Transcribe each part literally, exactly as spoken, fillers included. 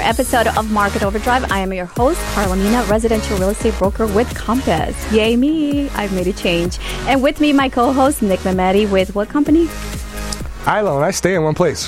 episode of Market Overdrive. I am your host, Carla Mina, residential real estate broker with Compass. Yay me, I've made a change. And with me, my co-host, Nick Mehmeti with what company? Ilone. I stay in one place.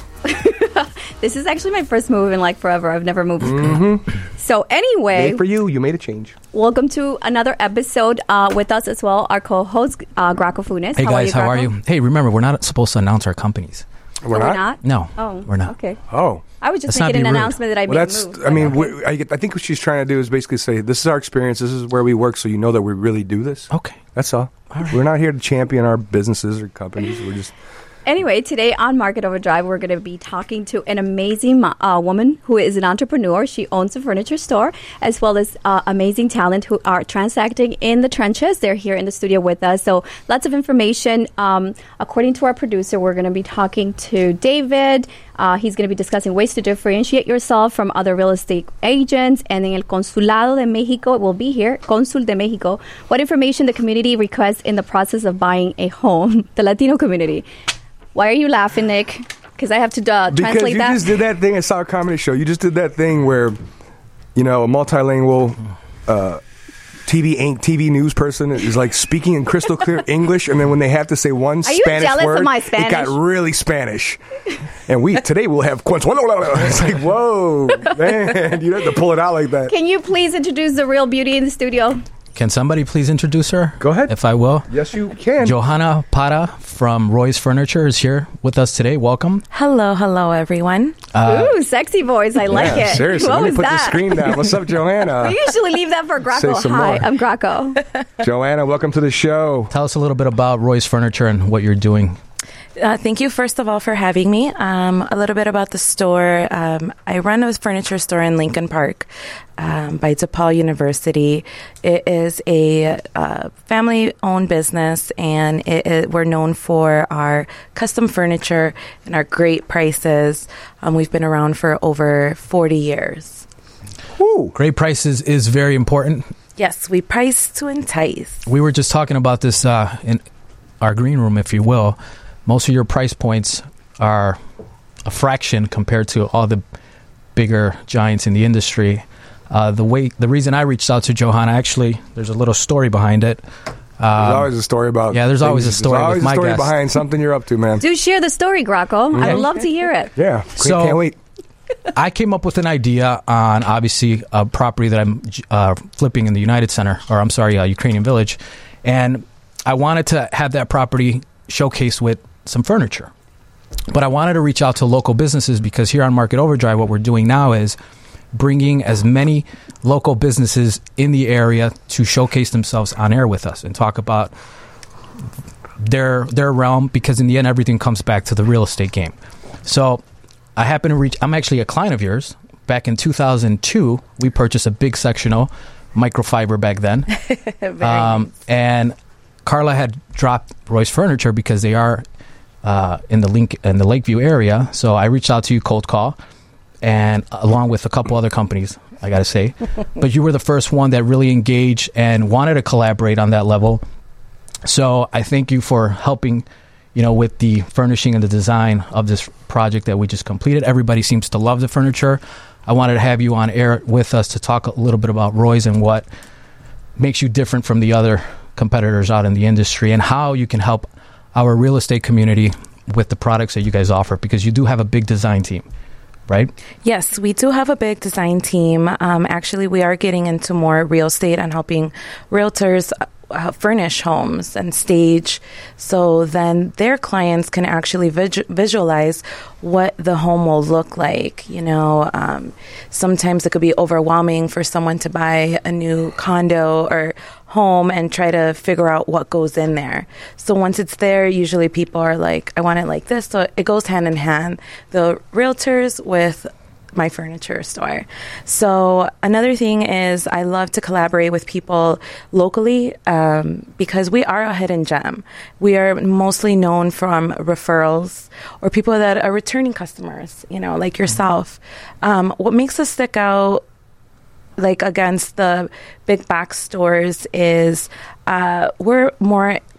This is actually my first move in like forever. I've never moved. Mm-hmm. So anyway. Made for you. You made a change. Welcome to another episode uh, with us as well, our co-host, uh, Graco Funes. Hey how guys, are you, how are you? Hey, remember, we're not supposed to announce our companies. We're, oh, not? we're not? No, Oh, we're not. Okay. Oh. I was just Let's making not an be rude. announcement that I Well, made that's, a move. I mean, Okay. we, I, I think what she's trying to do is basically say, this is our experience, this is where we work, so you know that we really do this. Okay. That's all. All right. We're not here to champion our businesses or companies. We're just... Anyway, today on Market Overdrive, we're going to be talking to an amazing uh, woman who is an entrepreneur. She owns a furniture store, as well as uh, amazing talent who are transacting in the trenches. They're here in the studio with us. So lots of information. Um, according to our producer, we're going to be talking to David. Uh, he's going to be discussing ways to differentiate yourself from other real estate agents. And in El Consulado de Mexico, it will be here, Consul de Mexico, what information the community requests in the process of buying a home, the Latino community. Why are you laughing, Nick? Because I have to uh, translate that. Because you just did that thing at Sour Comedy Show. You just did that thing where, you know, a multilingual uh, T V Inc T V news person is like speaking in crystal clear English, and then when they have to say one Are Spanish you jealous word, of my it Spanish? got really Spanish. And we today we'll have it's like, whoa, man, you have to pull it out like that. Can you please introduce the real beauty in the studio? Can somebody please introduce her? Go ahead. If I will. Yes, you can. Johanna Para from Roy's Furniture is here with us today. Welcome. Hello, hello, everyone. Uh, Ooh, sexy voice. I like yeah, it. Seriously, What let me was put that? the screen down. What's up, Johanna? We usually leave that for Say Graco. some Hi, more. I'm Graco. Joanna, welcome to the show. Tell us a little bit about Roy's Furniture and what you're doing. Uh, thank you, first of all, for having me. Um, a little bit about the store. Um, I run a furniture store in Lincoln Park um, by DePaul University. It is a uh, family-owned business, and it, it, we're known for our custom furniture and our great prices. Um, we've been around for over forty years. Woo. Great prices is very important. Yes, we price to entice. We were just talking about this uh, in our green room, if you will. Most of your price points are a fraction compared to all the bigger giants in the industry. Uh, the way, the reason I reached out to Johanna, actually, there's a little story behind it. Um, There's always a story about. yeah, there's things. always a story There's always with a my story guests. behind something you're up to, man. Do share the story, Graco. I'd love to hear it. Yeah, So- can't wait. I came up with an idea on, obviously, a property that I'm uh, flipping in the United Center, or I'm sorry, uh, Ukrainian Village. And I wanted to have that property showcased with some furniture. But I wanted to reach out to local businesses because here on Market Overdrive, what we're doing now is bringing as many local businesses in the area to showcase themselves on air with us and talk about their their realm, because in the end, everything comes back to the real estate game. So I happen to reach, I'm actually a client of yours. Back in two thousand two, we purchased a big sectional, microfiber back then. Very um, nice. and Carla had dropped Roy's Furniture because they are uh, in the link in the Lakeview area. So I reached out to you cold call, and along with a couple other companies, I got to say. But you were the first one that really engaged and wanted to collaborate on that level. So I thank you for helping, you know, with the furnishing and the design of this project that we just completed. Everybody seems to love the furniture. I wanted to have you on air with us to talk a little bit about Roy's and what makes you different from the other competitors out in the industry, and how you can help our real estate community with the products that you guys offer, because you do have a big design team, right? Yes, we do have a big design team. Um, actually, we are getting into more real estate and helping realtors uh, furnish homes and stage, so then their clients can actually vis- visualize what the home will look like. You know, um, sometimes it could be overwhelming for someone to buy a new condo or home and try to figure out what goes in there. So once it's there, usually people are like, I want it like this. So it goes hand in hand, the realtors with my furniture store. So another thing is I love to collaborate with people locally um, because we are a hidden gem. We are mostly known from referrals or people that are returning customers, you know, like yourself. Um, what makes us stick out like against the big box stores is uh, we're more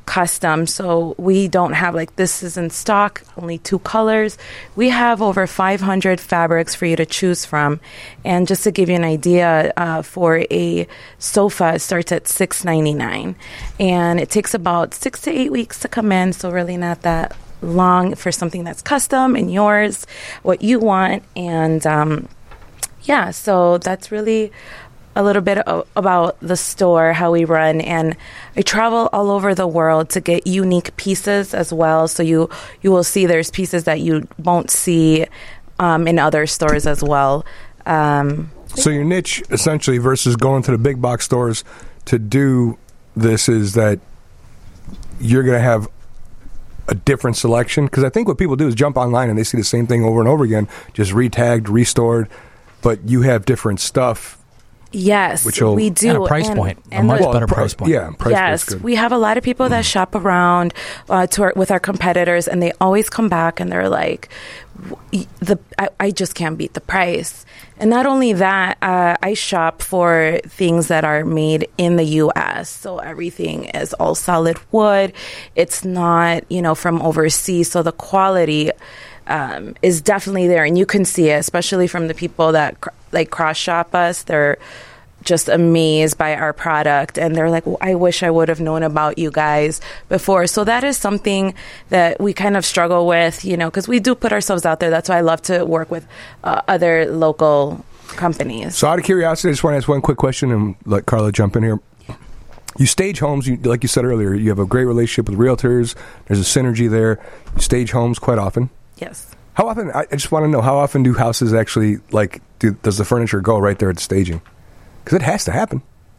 custom. So we don't have like this is in stock, only two colors. We have over five hundred fabrics for you to choose from. And just to give you an idea, uh, for a sofa, it starts at six ninety-nine, and it takes about six to eight weeks to come in. So really not that long for something that's custom and yours, what you want. And um, yeah, so that's really a little bit o- about the store, how we run. And I travel all over the world to get unique pieces as well. So you, you will see there's pieces that you won't see um, in other stores as well. Um, so your niche, essentially, versus going to the big box stores to do this, is that you're going to have a different selection? Because I think what people do is jump online and they see the same thing over and over again, just retagged, restored, but you have different stuff. Yes, Which will- we do. And a price And- point, a and much the- better pri- price point. Yeah, price yes, point's good. we have a lot of people that shop around uh, to our, with our competitors, and they always come back and they're like, "W- "the I, I just can't beat the price." And not only that, uh, I shop for things that are made in the U S, so everything is all solid wood. It's not, you know, from overseas, so the quality um, is definitely there, and you can see it, especially from the people that cr- like cross shop us. They're just amazed by our product, and they're like, well, I wish I would have known about you guys before. So that is something that we kind of struggle with, you know, because we do put ourselves out there. That's why I love to work with uh, other local companies. So out of curiosity, I just want to ask one quick question and let Carla jump in here. You stage homes, you, like you said earlier, you have a great relationship with realtors. There's a synergy there. You stage homes quite often. Yes. How often, I I just want to know, how often do houses actually, like, do, does the furniture go right there at the staging? Because it has to happen.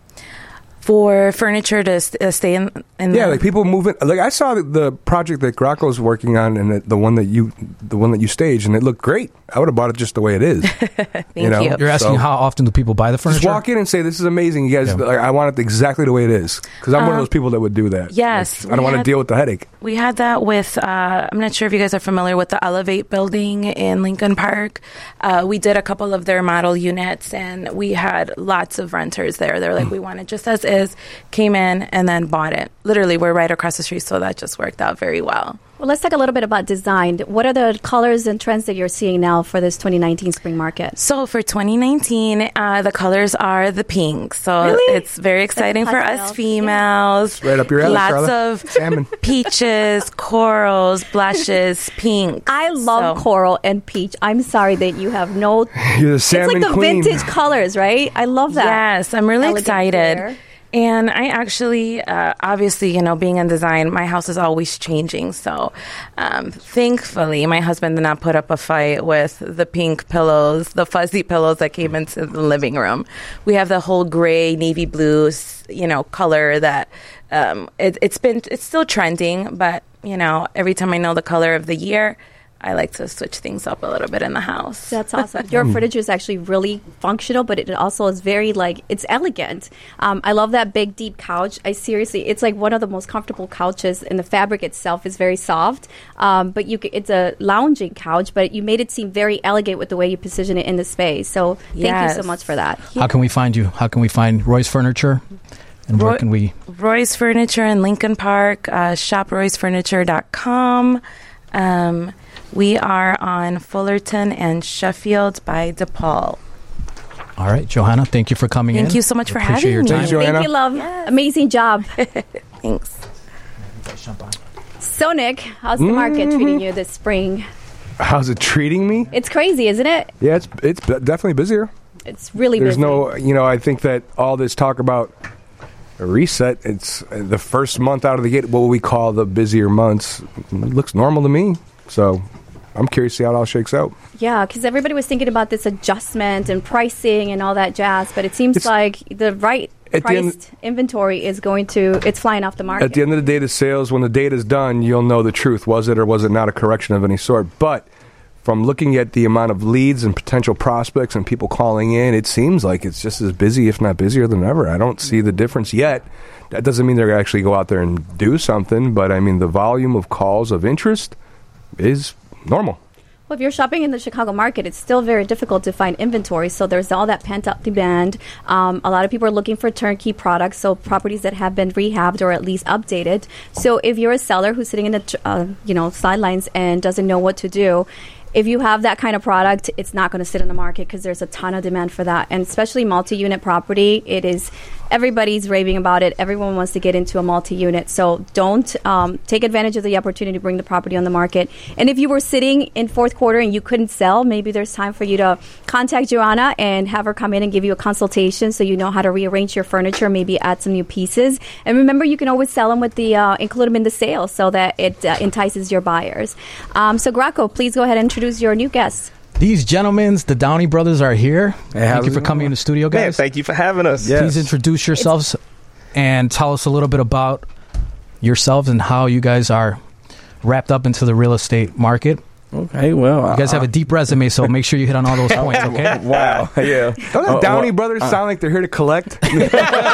For furniture to st- uh, stay in, in Yeah, the- like people moving. Like I saw the, the project that Gracco's working on, and the, the one that you, the one that you staged, and it looked great. I would have bought it just the way it is. Thank you. Know? you. You're asking So- how often do people buy the furniture? Just walk in and say, "This is amazing, you guys. Yeah. Like, I want it exactly the way it is." Because I'm one of those people that would do that. yes, Like, I don't we want to had- deal with the headache. We had that with, uh, I'm not sure if you guys are familiar with the Elevate building in Lincoln Park. Uh, we did a couple of their model units, and we had lots of renters there. They're like, we want it just as is, came in and then bought it. Literally, we're right across the street, so that just worked out very well. Well, let's talk a little bit about design. What are the colors and trends that you're seeing now for this twenty nineteen spring market? So for twenty nineteen, uh, the colors are the pink. So Really? it's very exciting for us pastels, females. Right up your alley, Lots Carla. of Salmon. peaches, corals, blushes, pink. I love So- coral and peach. I'm sorry that you have no. You're the It's salmon like the queen. vintage colors, right? I love that. Yes, I'm really Elegant excited. flair. And I actually, uh, obviously, you know, being in design, my house is always changing. So um, thankfully, my husband did not put up a fight with the pink pillows, the fuzzy pillows that came into the living room. We have the whole gray, navy blue, you know, color that um, it, it's been, it's still trending. But, you know, every time I know the color of the year, I like to switch things up a little bit in the house. That's awesome. Your furniture is actually really functional, but it also is very, like, it's elegant. Um, I love that big, deep couch. I seriously, it's like one of the most comfortable couches, and the fabric itself is very soft. Um, but you, c- it's a lounging couch, but you made it seem very elegant with the way you position it in the space. So thank Yes. you so much for that. How can we find you? How can we find Roy's Furniture? And where Roy- can we? Roy's Furniture in Lincoln Park, uh, shop roys furniture dot com. Um, we are on Fullerton and Sheffield by DePaul. All right, Johanna, thank you for coming in. Thank you so much for Appreciate your having me. time. Thanks, Joanna. Thank you, love. Amazing job. Thanks. So, Nick, how's the market treating you this spring? How's it treating me? It's crazy, isn't it? Yeah, it's it's b- definitely busier. It's really There's busy. no, you know, I think that all this talk about a reset, it's uh, the first month out of the gate, what we call the busier months, it looks normal to me. So I'm curious to see how it all shakes out. Yeah, because everybody was thinking about this adjustment and pricing and all that jazz, but it seems It's- like the right At the end- priced inventory is going to, it's flying off the market. At the end of the day, the sales, when the data's done, you'll know the truth. Was it or was it not a correction of any sort? But from looking at the amount of leads and potential prospects and people calling in, it seems like it's just as busy, if not busier than ever. I don't see the difference yet. That doesn't mean they're going to actually go out there and do something, but I mean, the volume of calls of interest is normal. Well, if you're shopping in the Chicago market, it's still very difficult to find inventory. So there's all that pent-up demand. Um, a lot of people are looking for turnkey products, so properties that have been rehabbed or at least updated. So if you're a seller who's sitting in the tr- uh, you know sidelines and doesn't know what to do, if you have that kind of product, it's not going to sit in the market because there's a ton of demand for that. And especially multi-unit property, it is everybody's raving about it. Everyone wants to get into a multi-unit. So don't um, take advantage of the opportunity to bring the property on the market. And if you were sitting in fourth quarter and you couldn't sell, maybe there's time for you to contact Joanna and have her come in and give you a consultation so you know how to rearrange your furniture, maybe add some new pieces. And remember, you can always sell them with the, uh, include them in the sale so that it uh, entices your buyers. Um, so Graco, please go ahead and introduce your new guests. These gentlemen, the Downey brothers, are here. Hey, thank you for coming in the studio, guys. Man, thank you for having us. Yes. Please introduce yourselves it's- and tell us a little bit about yourselves and how you guys are wrapped up into the real estate market. Okay, well, you guys uh, have a deep resume, so make sure you hit on all those points, okay? Wow, yeah. Don't the uh, Downey well, brothers uh, sound like they're here to collect? We're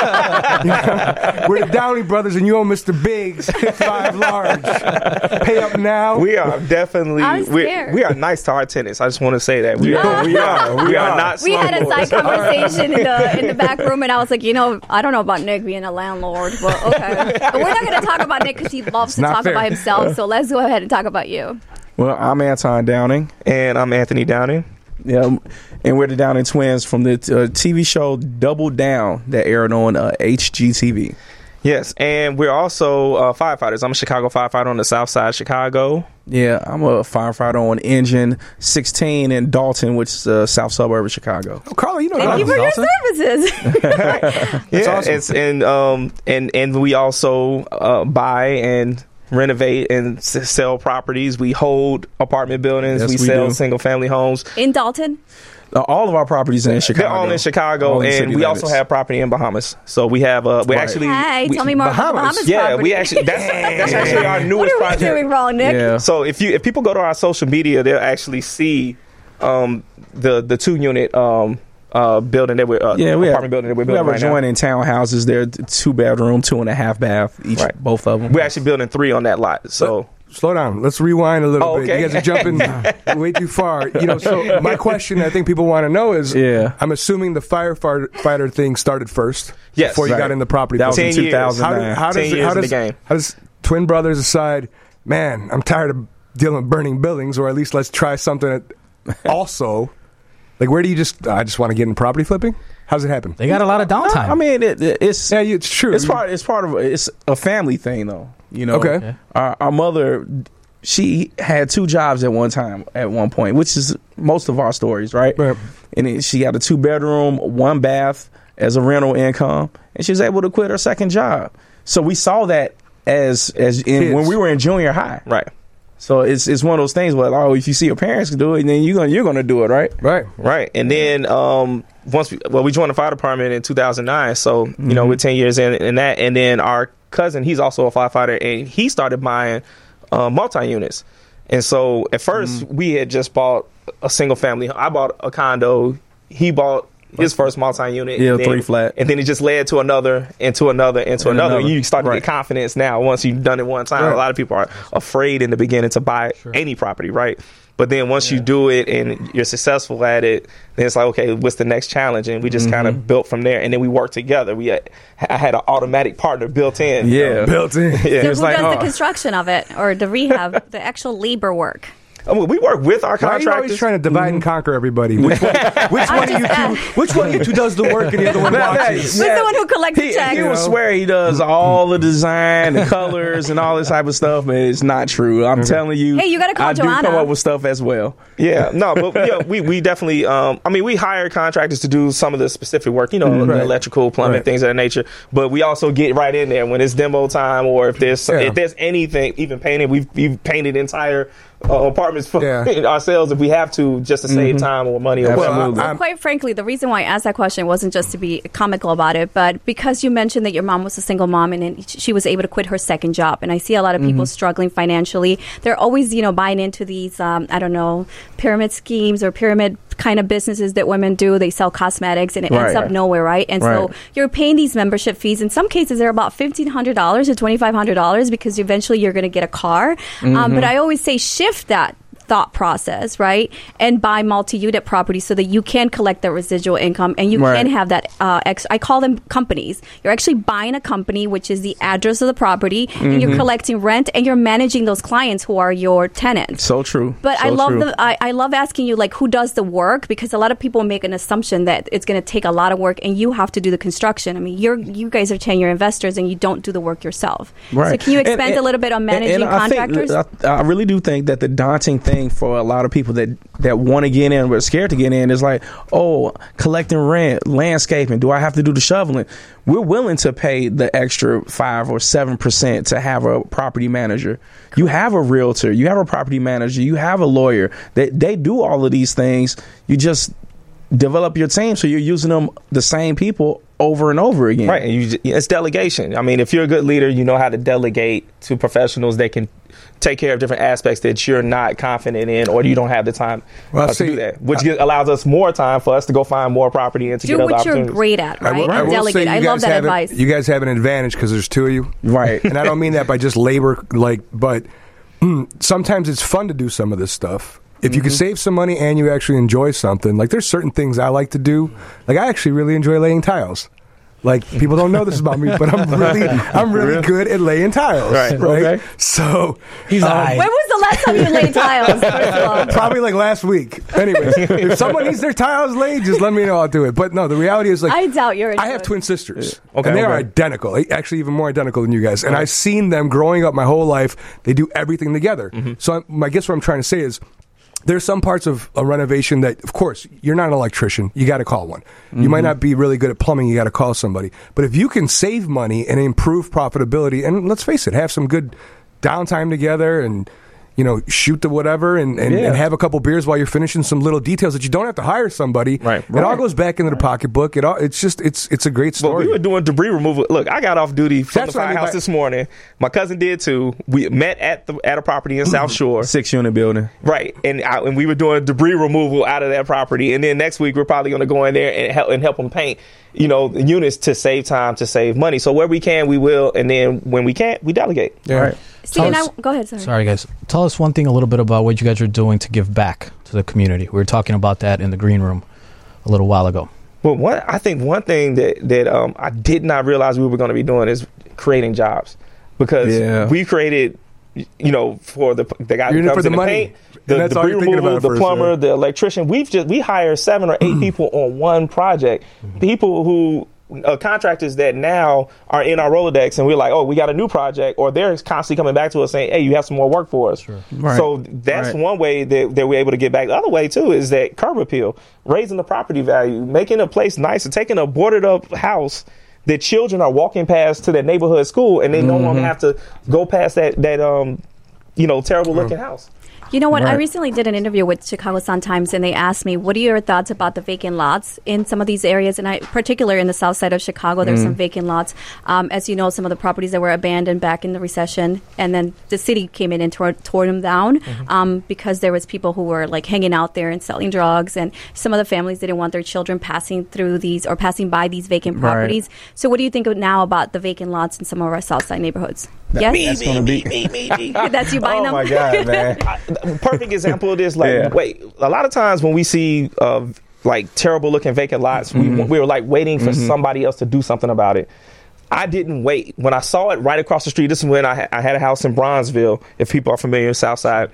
the Downey brothers, and you owe Mister Biggs five large. Pay up now. We are definitely we we are nice to our tenants. I just want to say that we are we are we, we are, are not. We had a side conversation in the in the back room, and I was like, you know, I don't know about Nick being a landlord, but okay. But we're not going to talk about Nick because he loves to talk fair. about himself. So let's go ahead and talk about you. Well, I'm Anton Downing. And I'm Anthony Downing. Yeah, and we're the Downing twins from the uh, T V show Double Down that aired on uh, H G T V. Yes, and we're also uh, firefighters. I'm a Chicago firefighter on the south side of Chicago. Yeah, I'm a firefighter on Engine sixteen in Dalton, which is the south suburb of Chicago. Oh, Carla, you know Thank you for Dalton. your services. Yeah, awesome. It's and um and and we also uh, buy and renovate and s- sell properties. We hold apartment buildings. Yes, we, we sell do. single family homes. In Dalton? Uh, all of our properties are in Chicago. They're all in Chicago, all and we limits. also have property in Bahamas. So we have uh, we right. actually. Hey, we, tell me more Bahamas. about Bahamas. Yeah, property. we actually that's, that's actually our newest what are we project. doing wrong, Nick? Yeah. So if you if people go to our social media, they'll actually see um, the the two unit. Um, Uh, building that we're uh, yeah, we apartment have, building that we're building. We have right adjoining townhouses. They're two bedroom, two and a half bath each, right. both of them. We're actually building three on that lot. So Let, slow down. Let's rewind a little oh, bit. okay. You guys are jumping way too far. You know. So my question, I think people want to know is, yeah. I'm assuming the firefighter thing started first. Yes, before you right. got in the property. That was in two thousand nine. How, how Ten does years how does, in the game. How does twin brothers decide? Man, I'm tired of dealing with burning buildings, or at least let's try something that also. Like, where do you just, I just want to get in property flipping? How's it happen? They got a lot of downtime. I mean, it, it, it's yeah, it's true. It's part. It's part of. It's a family thing, though. You know. Okay. okay. Our, our mother, she had two jobs at one time. At one point, which is most of our stories, right? Right. And it, she had a two bedroom, one bath as a rental income, and she was able to quit her second job. So we saw that as as in, when we were in junior high, right? So it's it's one of those things where, oh, if you see your parents do it, then you're gonna you're gonna do it, right? Right, right. And then um, once we well, we joined the fire department in two thousand nine. So you mm-hmm. know, we're ten years in, in that. And then our cousin, he's also a firefighter, and he started buying uh, multi units. And so at first mm-hmm. we had just bought a single family. I bought a condo. He bought his first multi-unit. Yeah, then, three flat. And then it just led to another, into another, into and another. another. You start to right. get confidence now once you've done it one time. Right. A lot of people are afraid in the beginning to buy sure. any property, right? But then once yeah. you do it and you're successful at it, then it's like, okay, what's the next challenge? And we just mm-hmm. kind of built from there. And then we worked together. We had, I had an automatic partner built in. Yeah, you know? built in. Yeah. So It who like, does oh. the construction of it or the rehab, the actual labor work? I mean, we work with our contractors. Why are you always trying to divide mm-hmm. and conquer everybody? Which one, which one of you two? Which one of you two does the work and the other one watches? Who's the one who collects the he, check? He will swear he does all the design, the colors, and all this type of stuff, but it's not true. I'm telling you. Hey, you got to call I Joanna. I do come up with stuff as well. Yeah, no, but yeah, we we definitely. Um, I mean, we hire contractors to do some of the specific work. You know, mm-hmm. the electrical, plumbing, right. things of that nature. But we also get right in there when it's demo time, or if there's yeah. if there's anything, even painting. We've we've painted entire. Uh, apartments for yeah. ourselves if we have to, just to save mm-hmm. time or money. Or well, well, quite frankly, the reason why I asked that question wasn't just to be comical about it, but because you mentioned that your mom was a single mom and then she was able to quit her second job. And I see a lot of people mm-hmm. struggling financially. They're always, you know, buying into these, um, I don't know, pyramid schemes or pyramid kind of businesses that women do. They sell cosmetics and it right. ends up nowhere, right? And right. so you're paying these membership fees. In some cases, they're about fifteen hundred dollars to twenty-five hundred dollars because eventually you're going to get a car. Mm-hmm. Um, but I always say shift that thought process, right? And buy multi-unit properties so that you can collect that residual income and you Right. can have that. Uh, ex- I call them companies. You're actually buying a company, which is the address of the property, and you're collecting rent and you're managing those clients who are your tenants. So true. But so I love true. the I, I love asking you like who does the work, because a lot of people make an assumption that it's going to take a lot of work and you have to do the construction. I mean, you're you guys are ten-year investors and you don't do the work yourself. Right. So can you expand And- and- a little bit on managing and, and I think- contractors? I, I really do think that the daunting thing for a lot of people that that want to get in but are scared to get in is like, oh, collecting rent, landscaping. Do I have to do the shoveling? We're willing to pay the extra five or seven percent to have a property manager. You have a realtor, you have a property manager, you have a lawyer. They they do all of these things. You just develop your team so you're using them the same people over and over again. Right, and you, it's delegation. I mean, if you're a good leader, you know how to delegate to professionals that can take care of different aspects that you're not confident in, or you don't have the time Well, uh, see, to do that, which I, allows us more time for us to go find more property and to do get other what you're opportunities. great at, I right? will- I And will say delegate. I you love guys that have an- advice. You guys have an advantage because there's two of you. Right. And I don't mean that by just labor, like, but mm, sometimes it's fun to do some of this stuff. If you can save some money and you actually enjoy something, like there's certain things I like to do. Like I actually really enjoy laying tiles. Like people don't know this about me, but I'm really, I'm really good at laying tiles. Right. Right. Okay. So He's um, aight. When was the last time you laid tiles? First of all? probably like last week. Anyways, if someone needs their tiles laid, just let me know. I'll do it. But no, the reality is like I doubt you're. I have twin sisters. Okay, and they are okay. identical. Actually, even more identical than you guys. And I've seen them growing up my whole life. They do everything together. So I, I guess what I'm trying to say is, there's some parts of a renovation that, of course, you're not an electrician. You got to call one. You might not be really good at plumbing. You got to call somebody. But if you can save money and improve profitability, and let's face it, have some good downtime together and, you know, shoot the whatever and, and, Yeah. and have a couple beers while you're finishing some little details that you don't have to hire somebody. Right. It all goes back into the pocketbook. It all, it's just, it's it's a great But story. we were doing debris removal. Look, I got off duty from That's the what I mean firehouse by- this morning. My cousin did too. We met at the at a property in South Shore. Six unit building. Right, and I, and we were doing debris removal out of that property, and then next week we're probably going to go in there and help and help them paint, you know, the units to save time, to save money. So where we can, we will, and then when we can't, we delegate. yeah. Right. See, and I, go ahead. Sorry. Sorry, guys. Tell us one thing a little bit about what you guys are doing to give back to the community. We were talking about that in the green room a little while ago. Well, one, I think one thing that that um, I did not realize we were going to be doing is creating jobs, because Yeah. we created, you know, for the the guy You're in who it comes for the in money. paint, And the that's all debris you're thinking removal, about at the first, plumber, yeah. the electrician. We've just we hire seven or eight people on one project. People who. Uh, contractors that now are in our Rolodex, and we're like, oh, we got a new project, or they're constantly coming back to us saying, hey, you have some more work for us. Sure. Right. So that's Right. one way that, that we're able to get back. The other way, too, is that curb appeal, raising the property value, making a place nicer, taking a boarded up house that children are walking past to their neighborhood school, and they no longer have to go past that, that um, you know, terrible looking house. You know what? I Right. recently did an interview with Chicago Sun-Times, and they asked me, what are your thoughts about the vacant lots in some of these areas? And I, particularly in the south side of Chicago, there's some vacant lots. Um, as you know, some of the properties that were abandoned back in the recession, and then the city came in and tore, tore them down um, because there was people who were like hanging out there and selling drugs, and some of the families didn't want their children passing through these or passing by these vacant Right. properties. So what do you think of now about the vacant lots in some of our south side neighborhoods? Yes? That's gonna be. me, me, me. That's you buying Oh them? my God, man. I, perfect example of this. Like, Yeah. wait, a lot of times when we see uh, like terrible looking vacant lots, we, we were like waiting for somebody else to do something about it. I didn't wait. When I saw it right across the street, this is when I, ha- I had a house in Bronzeville, if people are familiar with Southside.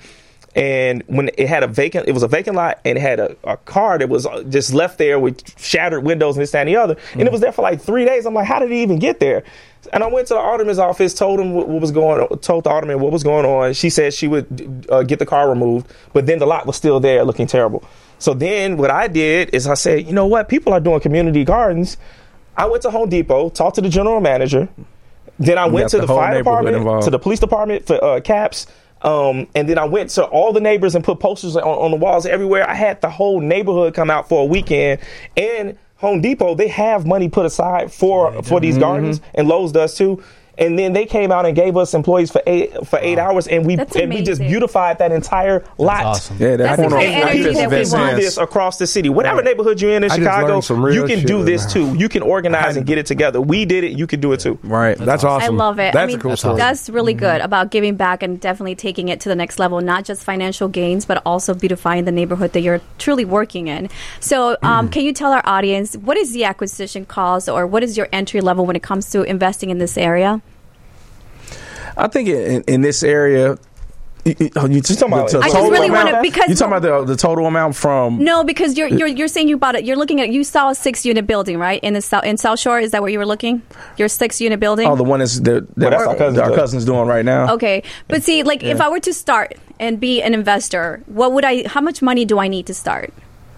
And when it had a vacant, it was a vacant lot, and it had a, a car that was just left there with shattered windows and this, that, and the other. And it was there for like three days. I'm like, how did it even get there? And I went to the alderman's office, told him what, what was going on, told the alderman what was going on. She said she would uh, get the car removed, but then the lot was still there looking terrible. So then what I did is I said, you know what? People are doing community gardens. I went to Home Depot, talked to the general manager. Then I went got to the the, whole fire neighborhood department, involved. to the police department for uh, caps. Um, and then I went to all the neighbors and put posters on, on the walls everywhere. I had the whole neighborhood come out for a weekend. And Home Depot, they have money put aside for for these gardens, and Lowe's does too. And then they came out and gave us employees for eight for eight wow. hours, and we That's and we just amazing. beautified that entire That's lot. awesome. Yeah, That's that's the one kind of of energy that we We want. do this across the city. Whatever Right. neighborhood you're in in I just Chicago, learned some real you can shit do in this there. too. You can organize and get it together. We did it. You can do it too. Right. That's I awesome. love it. That's I mean, a cool That's story. That's really good about giving back and definitely taking it to the next level, not just financial gains, but also beautifying the neighborhood that you're truly working in. So um, can you tell our audience, what is the acquisition cost or what is your entry level when it comes to investing in this area? I think in, in this area, you, you just talking about the, the I just total really amount. wanna- because- you talking about the, the total amount from? No, because you're you're you're saying you bought it. You're looking at you saw a six unit building, right? In the South in South Shore, is that where you were looking? Your six unit building. Oh, the one that's that, that Well, that's our, our cousin's our doing. cousin's doing right now. Okay, but see, like if Yeah. I were to start and be an investor, what would I? How much money do I need to start?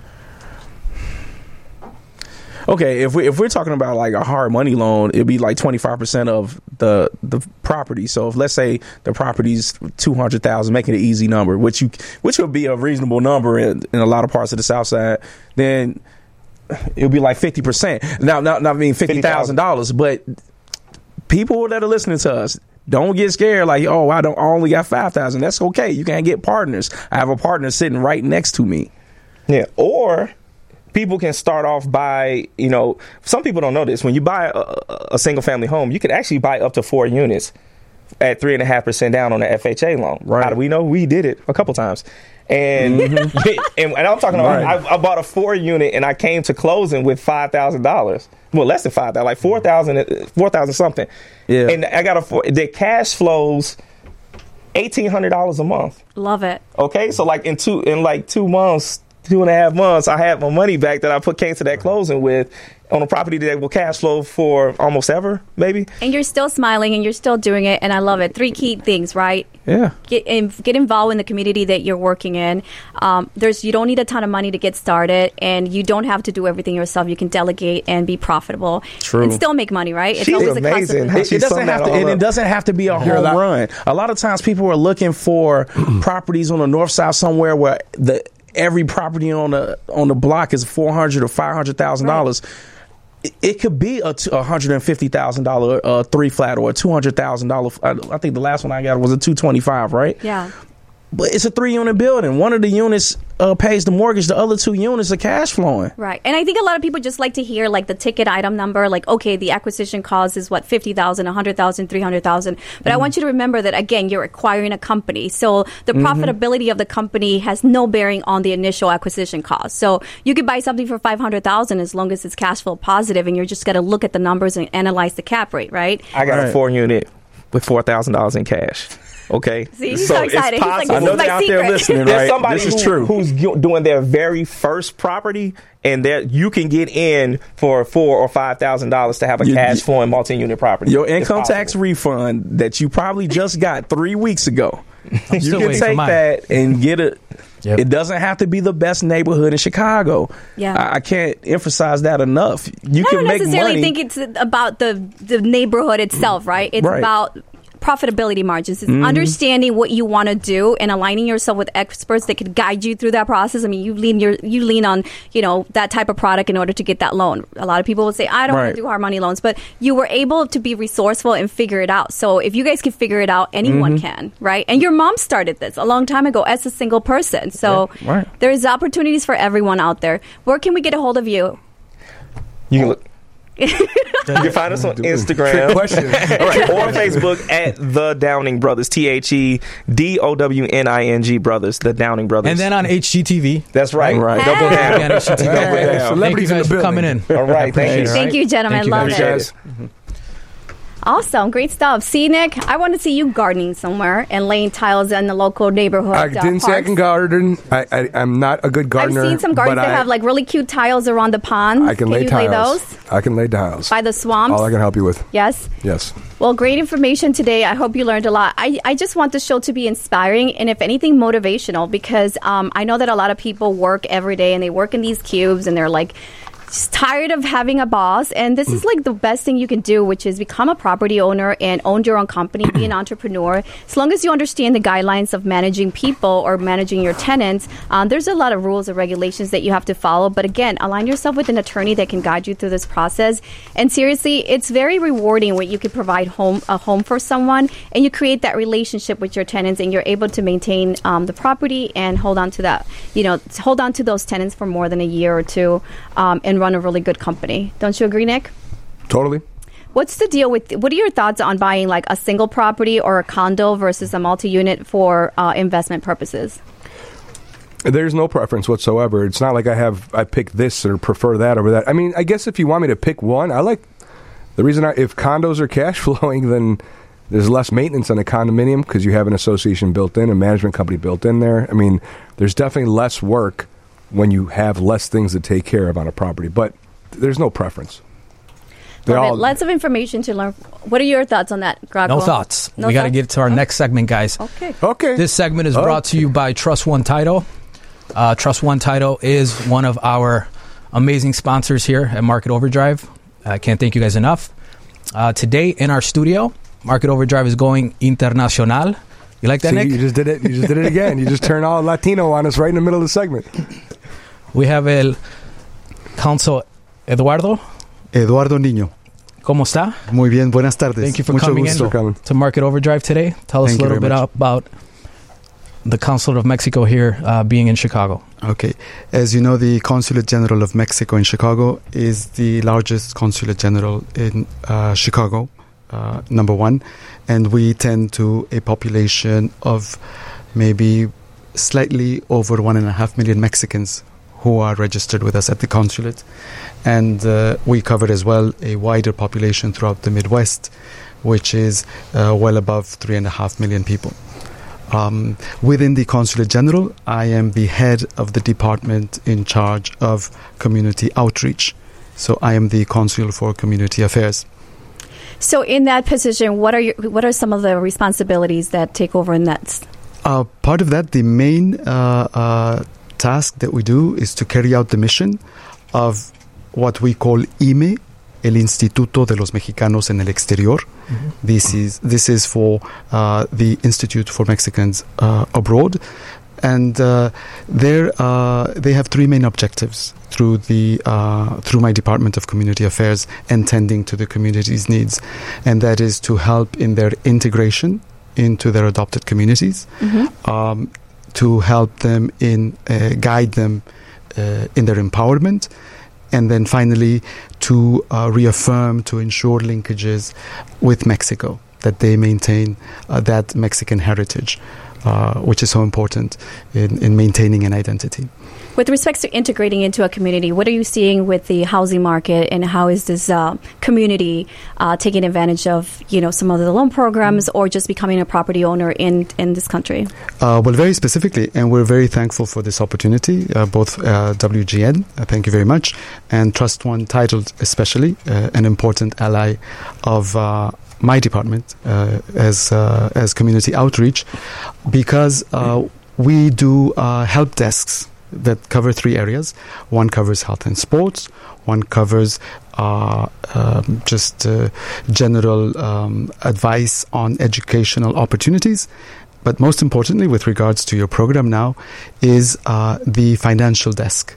Okay, if we if we're talking about like a hard money loan, it'd be like twenty five percent of the the property. So if let's say the property's two hundred thousand, making an easy number, which you which would be a reasonable number in, in a lot of parts of the South Side, then it'll be like fifty percent. Now, not not mean fifty thousand dollars, but people that are listening to us, don't get scared. Like, oh, I don't I only got five thousand. That's okay. You can't get partners. I have a partner sitting right next to me. Yeah, or people can start off by, you know, some people don't know this. When you buy a, a single family home, you can actually buy up to four units at three and a half percent down on an F H A loan. Right. How do we know? We did it a couple times. And, Mm-hmm. and and I'm talking about Right. I, I bought a four unit and I came to closing with five thousand dollars. Well, less than five thousand, like four thousand, four thousand something. Yeah. And I got a four, the cash flows eighteen hundred dollars a month. Love it. Okay, so like in two in like two months, two and a half months, I had my money back that I put came to that closing with on a property that will cash flow for almost ever, maybe. And you're still smiling and you're still doing it, and I love it. Three key things, right? Yeah. Get in, get involved in the community that you're working in. Um, there's you don't need a ton of money to get started, and you don't have to do everything yourself. You can delegate and be profitable, True. and still make money, right? It's She's always amazing. a How It, she it doesn't summed have that to, all and up. it doesn't have to be a Hear home that? run. A lot of times, people are looking for properties on the north side somewhere where the every property on the on the block is four hundred or five hundred thousand dollars. It, it could be a t- a hundred and fifty thousand dollar uh, three flat or a two hundred thousand dollar. I, I think the last one I got was a two twenty five, right? Yeah. But it's a three unit building. One of the units uh, pays the mortgage. The other two units are cash flowing. Right. And I think a lot of people just like to hear like the ticket item number, like, okay, the acquisition cost is what, fifty thousand, one hundred thousand, three hundred thousand. But I want you to remember that, again, you're acquiring a company. So the profitability of the company has no bearing on the initial acquisition cost. So you could buy something for five hundred thousand as long as it's cash flow positive, and you're just going to look at the numbers and analyze the cap rate, right? I got Right. a four unit with four thousand dollars in cash. Okay, See, he's so excited. He's like, possible. this I know is they're my out there secret. listening, There's right? somebody This is who- true. who's go- doing their very first property, and that you can get in for four or five thousand dollars to have a You- cash you- flowing multi-unit property. Your It's income tax possible. refund that you probably just got three weeks ago. You still can waiting for take mine. that and get it. Yep. It doesn't have to be the best neighborhood in Chicago. Yeah. I, I can't emphasize that enough. You I can don't make necessarily money. think it's about the the neighborhood itself, right? It's Right. about profitability margins. It's Mm-hmm. understanding what you want to do and aligning yourself with experts that could guide you through that process. I mean, you lean your you lean on, you know, that type of product in order to get that loan. A lot of people will say, I don't want Right. to do hard money loans, but you were able to be resourceful and figure it out. So if you guys can figure it out, anyone Mm-hmm. can, right? And your mom started this a long time ago as a single person. So Yeah, right. there's opportunities for everyone out there. Where can we get a hold of you? You can look. You can find us on Instagram question. or Facebook at The Downing Brothers. T H E D O W N I N G Brothers. The Downing Brothers. And then on H G T V. That's right. Right. Double down. Again, H G T V. Double down. Thank you Celebrities in guys the for coming in. building. All right. Thank you. Thank you, gentlemen. Thank you, Love guys. it. Guys. Awesome. Great stuff. See, Nick, I want to see you gardening somewhere and laying tiles in the local neighborhood. I uh, didn't say I parks. can garden. I, I, I'm not a good I've gardener. seen some gardens but that I, have like really cute tiles around the pond. I can, lay you tiles. lay those I can lay tiles. by the swamps? All I can help you with. Yes. Yes. Well, great information today. I hope you learned a lot. I, I just want the show to be inspiring and, if anything, motivational, because um, I know that a lot of people work every day and they work in these cubes and they're like just tired of having a boss, and this is like the best thing you can do, which is become a property owner and own your own company, be an entrepreneur. As long as you understand the guidelines of managing people or managing your tenants, um, there's a lot of rules and regulations that you have to follow. But again, align yourself with an attorney that can guide you through this process. And seriously, it's very rewarding when you can provide home a home for someone, and you create that relationship with your tenants, and you're able to maintain um, the property and hold on to that, you know, hold on to those tenants for more than a year or two, um, and run a really good company. Don't you agree, Nick? Totally. What's the deal with, what are your thoughts on buying like a single property or a condo versus a multi-unit for uh, investment purposes? There's no preference whatsoever. It's not like I have, I pick this or prefer that over that. I mean, I guess if you want me to pick one, I like, the reason I, if condos are cash flowing, then there's less maintenance on a condominium because you have an association built in, a management company built in there. I mean, there's definitely less work when you have less things to take care of on a property, but there's no preference. All, lots of information to learn. What are your thoughts on that, Graco? No thoughts. No we got to thoughts? get to our Oh. next segment, guys. Okay. Okay. This segment is Oh. brought to you by Trust One Title. Uh, Trust One Title is one of our amazing sponsors here at Market Overdrive. I can't thank you guys enough. Uh, today in our studio, Market Overdrive is going internacional. You like that, See, Nick? you just did it. You just did it again. You just turned all Latino on us right in the middle of the segment. We have el Council Eduardo. Eduardo Niño. ¿Cómo está? Muy bien, buenas tardes. Thank you for Mucho coming gusto. in coming. to Market Overdrive today. Tell us Thank a you little very bit much. about the Consulate of Mexico here uh, being in Chicago. Okay. As you know, the Consulate General of Mexico in Chicago is the largest Consulate General in uh, Chicago, uh, number one. And we tend to a population of maybe slightly over one and a half million Mexicans who are registered with us at the consulate. And uh, we cover as well a wider population throughout the Midwest, which is uh, well above three and a half million people. Um, within the Consulate General, I am the head of the department in charge of community outreach. So I am the Consul for Community Affairs. So in that position, what are your, what are some of the responsibilities that take over in that? Uh, part of that, the main uh, uh, task that we do is to carry out the mission of what we call I M E, el Instituto de los Mexicanos en el Exterior. Mm-hmm. This is this is for uh, the Institute for Mexicans uh, Abroad, and uh, there uh, they have three main objectives through the uh, through my Department of Community Affairs and tending to the community's needs, and that is to help in their integration into their adopted communities, mm-hmm. um, to help them in uh, guide them uh, in their empowerment. And then finally, to uh, reaffirm, to ensure linkages with Mexico, that they maintain uh, that Mexican heritage, uh, which is so important in, in maintaining an identity. With respect to integrating into a community, what are you seeing with the housing market, and how is this uh, community uh, taking advantage of, you know, some of the loan programs or just becoming a property owner in, in this country? Uh, well, very specifically, and we're very thankful for this opportunity, uh, both uh, W G N, uh, thank you very much, and Trust One Title especially, uh, an important ally of uh, my department uh, as uh, as community outreach, because uh, we do uh, help desks that cover three areas. One covers health and sports. One covers uh, um, just uh, general um, advice on educational opportunities. But most importantly, with regards to your program now, is uh, the financial desk.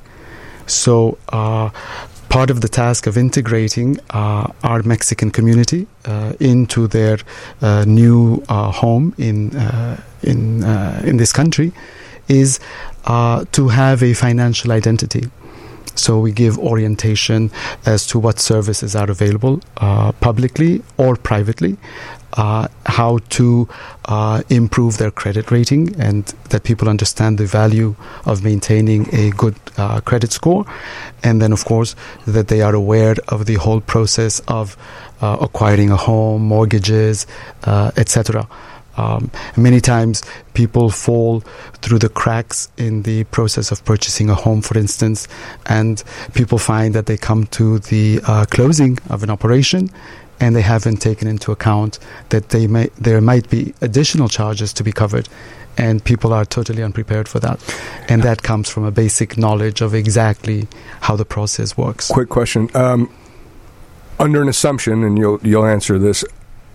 So uh, part of the task of integrating uh, our Mexican community uh, into their uh, new uh, home in uh, in uh, in this country is uh, to have a financial identity. So we give orientation as to what services are available uh, publicly or privately, uh, how to uh, improve their credit rating, and that people understand the value of maintaining a good uh, credit score. And then, of course, that they are aware of the whole process of uh, acquiring a home, mortgages, uh, et cetera. Um, many times people fall through the cracks in the process of purchasing a home, for instance, and people find that they come to the uh, closing of an operation and they haven't taken into account that they may there might be additional charges to be covered, and people are totally unprepared for that. And that comes from a basic knowledge of exactly how the process works. Quick question. Um, under an assumption, and you'll you'll answer this,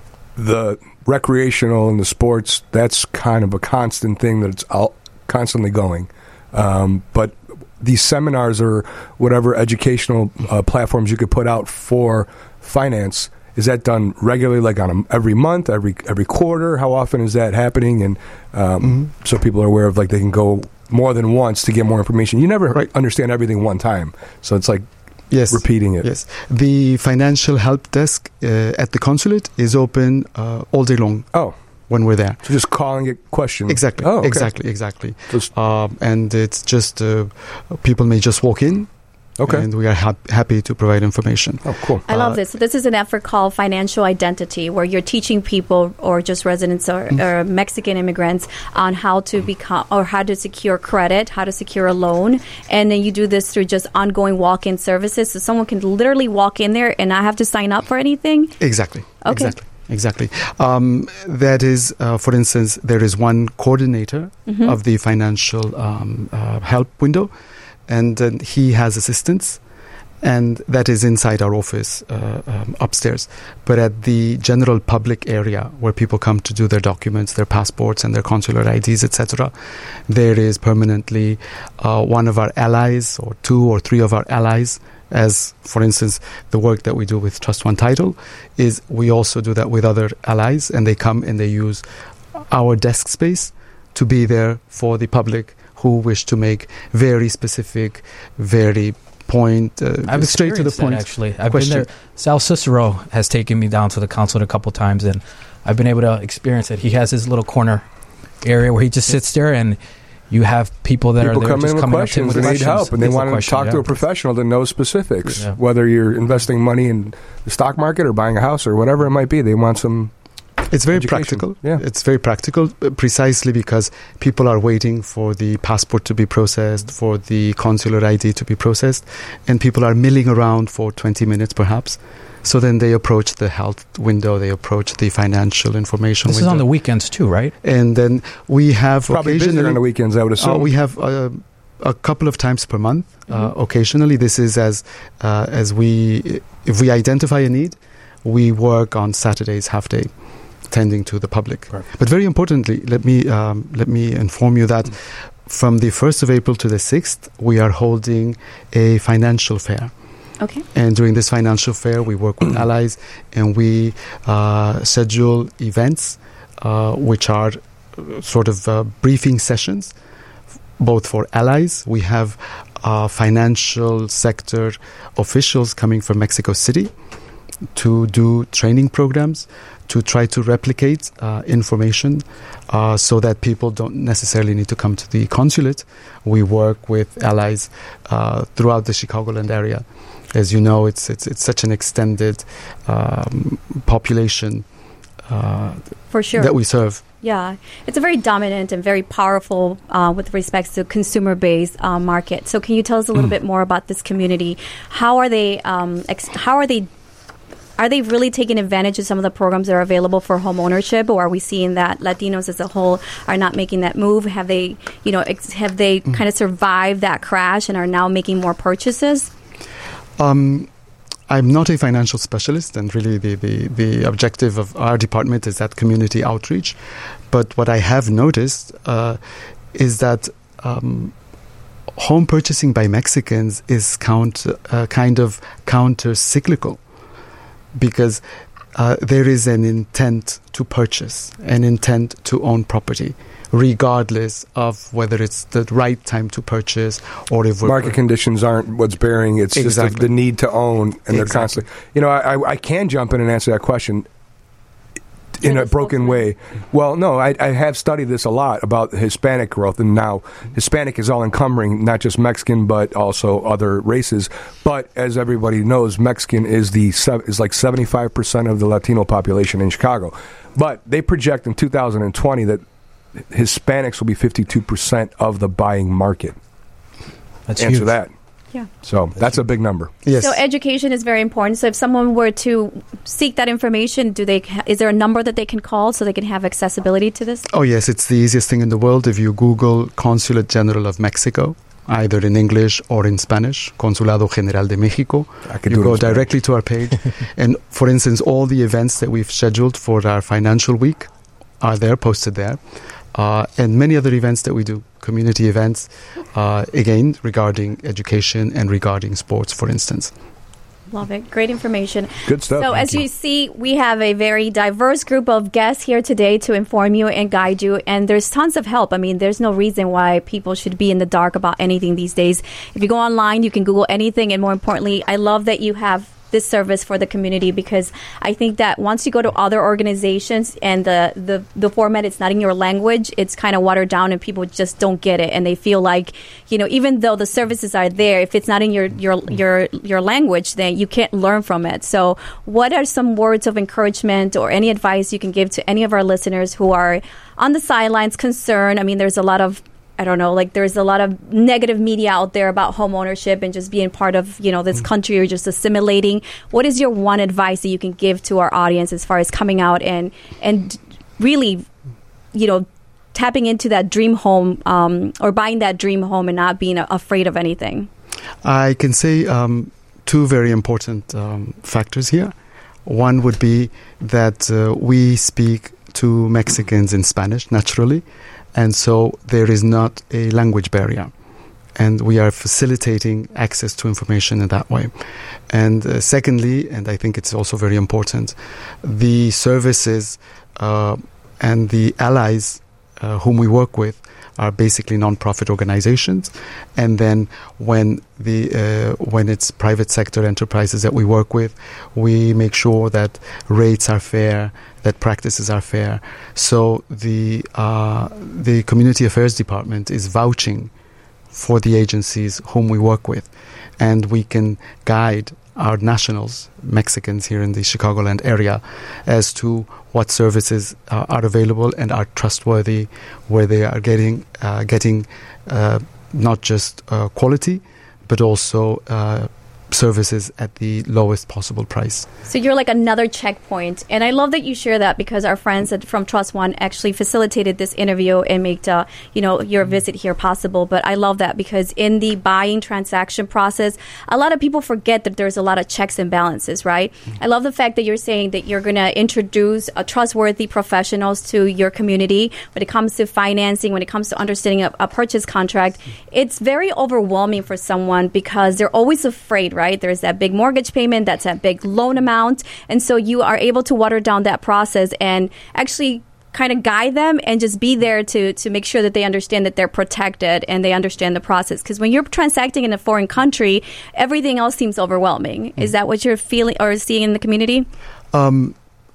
the recreational and the sports, that's kind of a constant thing that's all, constantly going. Um, but these seminars or whatever educational uh, platforms you could put out for finance, is that done regularly, like on a, every month, every every quarter? How often is that happening? And um, mm-hmm. so people are aware of, like, they can go more than once to get more information. You never right. understand everything one time, so it's like yes. repeating it. Yes, the financial help desk uh, at the consulate is open uh, all day long. Oh. When we're there. So just calling it questions. Exactly. Oh, okay. Exactly, exactly. Um, and it's just, uh, people may just walk in. Okay. And we are ha- happy to provide information. Oh, cool. I love uh, this. So this is an effort called Financial Identity, where you're teaching people or just residents or, mm-hmm. or Mexican immigrants on how to become or how to secure credit, how to secure a loan. And then you do this through just ongoing walk-in services. So someone can literally walk in there and not have to sign up for anything? Exactly. Okay. Exactly. Exactly. Um, that is, uh, for instance, there is one coordinator mm-hmm. of the financial um, uh, help window, and uh, he has assistants, and that is inside our office uh, um, upstairs. But at the general public area where people come to do their documents, their passports, and their consular I Ds, et cetera, there is permanently uh, one of our allies, or two or three of our allies. As, for instance, the work that we do with Trust One Title is we also do that with other allies, and they come and they use our desk space to be there for the public who wish to make very specific, very point, uh, I've straight to the point. That, actually, I've question. been there. Sal Cicero has taken me down to the consulate a couple times, and I've been able to experience it. He has his little corner area where he just sits there, and you have people that people are there come just in with coming questions up to and with need help, and they want to question, talk yeah. to a professional that knows specifics. Yeah. Whether you're investing money in the stock market or buying a house or whatever it might be, they want some. It's very education. practical. Yeah, it's very practical, uh, precisely because people are waiting for the passport to be processed, for the consular I D to be processed, and people are milling around for twenty minutes, perhaps. So then they approach the health window, they approach the financial information this window. This is on the weekends too, right? And then we have probably occasionally busier on the weekends, I would assume. Uh, we have uh, a couple of times per month. Mm-hmm. Uh, occasionally, this is as uh, as we if we identify a need, we work on Saturdays half day, tending to the public. Right. But very importantly, let me um, let me inform you that mm-hmm. from the first of April to the sixth, we are holding a financial fair. Okay. And during this financial fair, we work with allies, and we uh, schedule events, uh, which are sort of uh, briefing sessions, both for allies. We have uh, financial sector officials coming from Mexico City to do training programs, to try to replicate uh, information uh, so that people don't necessarily need to come to the consulate. We work with allies uh, throughout the Chicagoland area. As you know, it's it's it's such an extended um, population uh, for sure that we serve. Yeah, it's a very dominant and very powerful uh, with respects to consumer-based uh, market. So, can you tell us a little mm. bit more about this community? How are they? Um, ex- how are they? Are they really taking advantage of some of the programs that are available for home ownership, or are we seeing that Latinos as a whole are not making that move? Have they, you know, ex- have they mm. kind of survived that crash and are now making more purchases? Um, I'm not a financial specialist, and really the, the, the objective of our department is that community outreach. But what I have noticed uh, is that um, home purchasing by Mexicans is count, uh, kind of counter-cyclical, because uh, there is an intent to purchase, an intent to own property, regardless of whether it's the right time to purchase or if market conditions aren't what's bearing. It's exactly. just the, the need to own, and exactly. they're constantly. You know, I, I can jump in and answer that question in a broken way. Well, no, I, I have studied this a lot about Hispanic growth, and now Hispanic is all encumbering, not just Mexican, but also other races. But as everybody knows, Mexican is the is like seventy-five percent of the Latino population in Chicago. But they project in two thousand twenty that Hispanics will be fifty-two percent of the buying market. That's Answer huge. that. Yeah. So that's a big number. Yes. So education is very important. So if someone were to seek that information, do they? Is there a number that they can call so they can have accessibility to this? Oh, yes. It's the easiest thing in the world. If you Google Consulate General of Mexico, either in English or in Spanish, Consulado General de Mexico, you go directly to our page. And for instance, all the events that we've scheduled for our financial week are there, posted there. Uh, and many other events that we do, community events, uh, again, regarding education and regarding sports, for instance. Love it. Great information. Good stuff. So Thank as you. you see, we have a very diverse group of guests here today to inform you and guide you. And there's tons of help. I mean, there's no reason why people should be in the dark about anything these days. If you go online, you can Google anything. And more importantly, I love that you have this service for the community, because I think that once you go to other organizations and the, the, the format, it's not in your language, it's kind of watered down and people just don't get it. And they feel like, you know, even though the services are there, if it's not in your, your, your, your language, then you can't learn from it. So what are some words of encouragement or any advice you can give to any of our listeners who are on the sidelines concerned? I mean, there's a lot of I don't know, like there's a lot of negative media out there about home ownership and just being part of, you know, this country or just assimilating. What is your one advice that you can give to our audience as far as coming out and and really, you know, tapping into that dream home um, or buying that dream home and not being afraid of anything? I can say um, two very important um, factors here. One would be that uh, we speak to Mexicans in Spanish, naturally. And so there is not a language barrier. And we are facilitating access to information in that way. And uh, secondly, and I think it's also very important, the services uh, and the allies uh, whom we work with are basically non-profit organizations. And then when the uh, when it's private sector enterprises that we work with, we make sure that rates are fair, that practices are fair. So the uh, the Community Affairs Department is vouching for the agencies whom we work with, and we can guide our nationals, Mexicans here in the Chicagoland area, as to what services uh, are available and are trustworthy, where they are getting uh, getting uh, not just uh, quality, but also uh, services at the lowest possible price. So you're like another checkpoint. And I love that you share that, because our friends at, from Trust One actually facilitated this interview and made uh, you know, your visit here possible. But I love that, because in the buying transaction process, a lot of people forget that there's a lot of checks and balances, right? Mm-hmm. I love the fact that you're saying that you're going to introduce a trustworthy professionals to your community when it comes to financing, when it comes to understanding a, a purchase contract. It's very overwhelming for someone because they're always afraid, right? There's that big mortgage payment, that's that big loan amount. And so you are able to water down that process and actually kind of guide them and just be there to, to make sure that they understand that they're protected and they understand the process. Because when you're transacting in a foreign country, everything else seems overwhelming. Mm. Is that what you're feeling or seeing in the community? Um,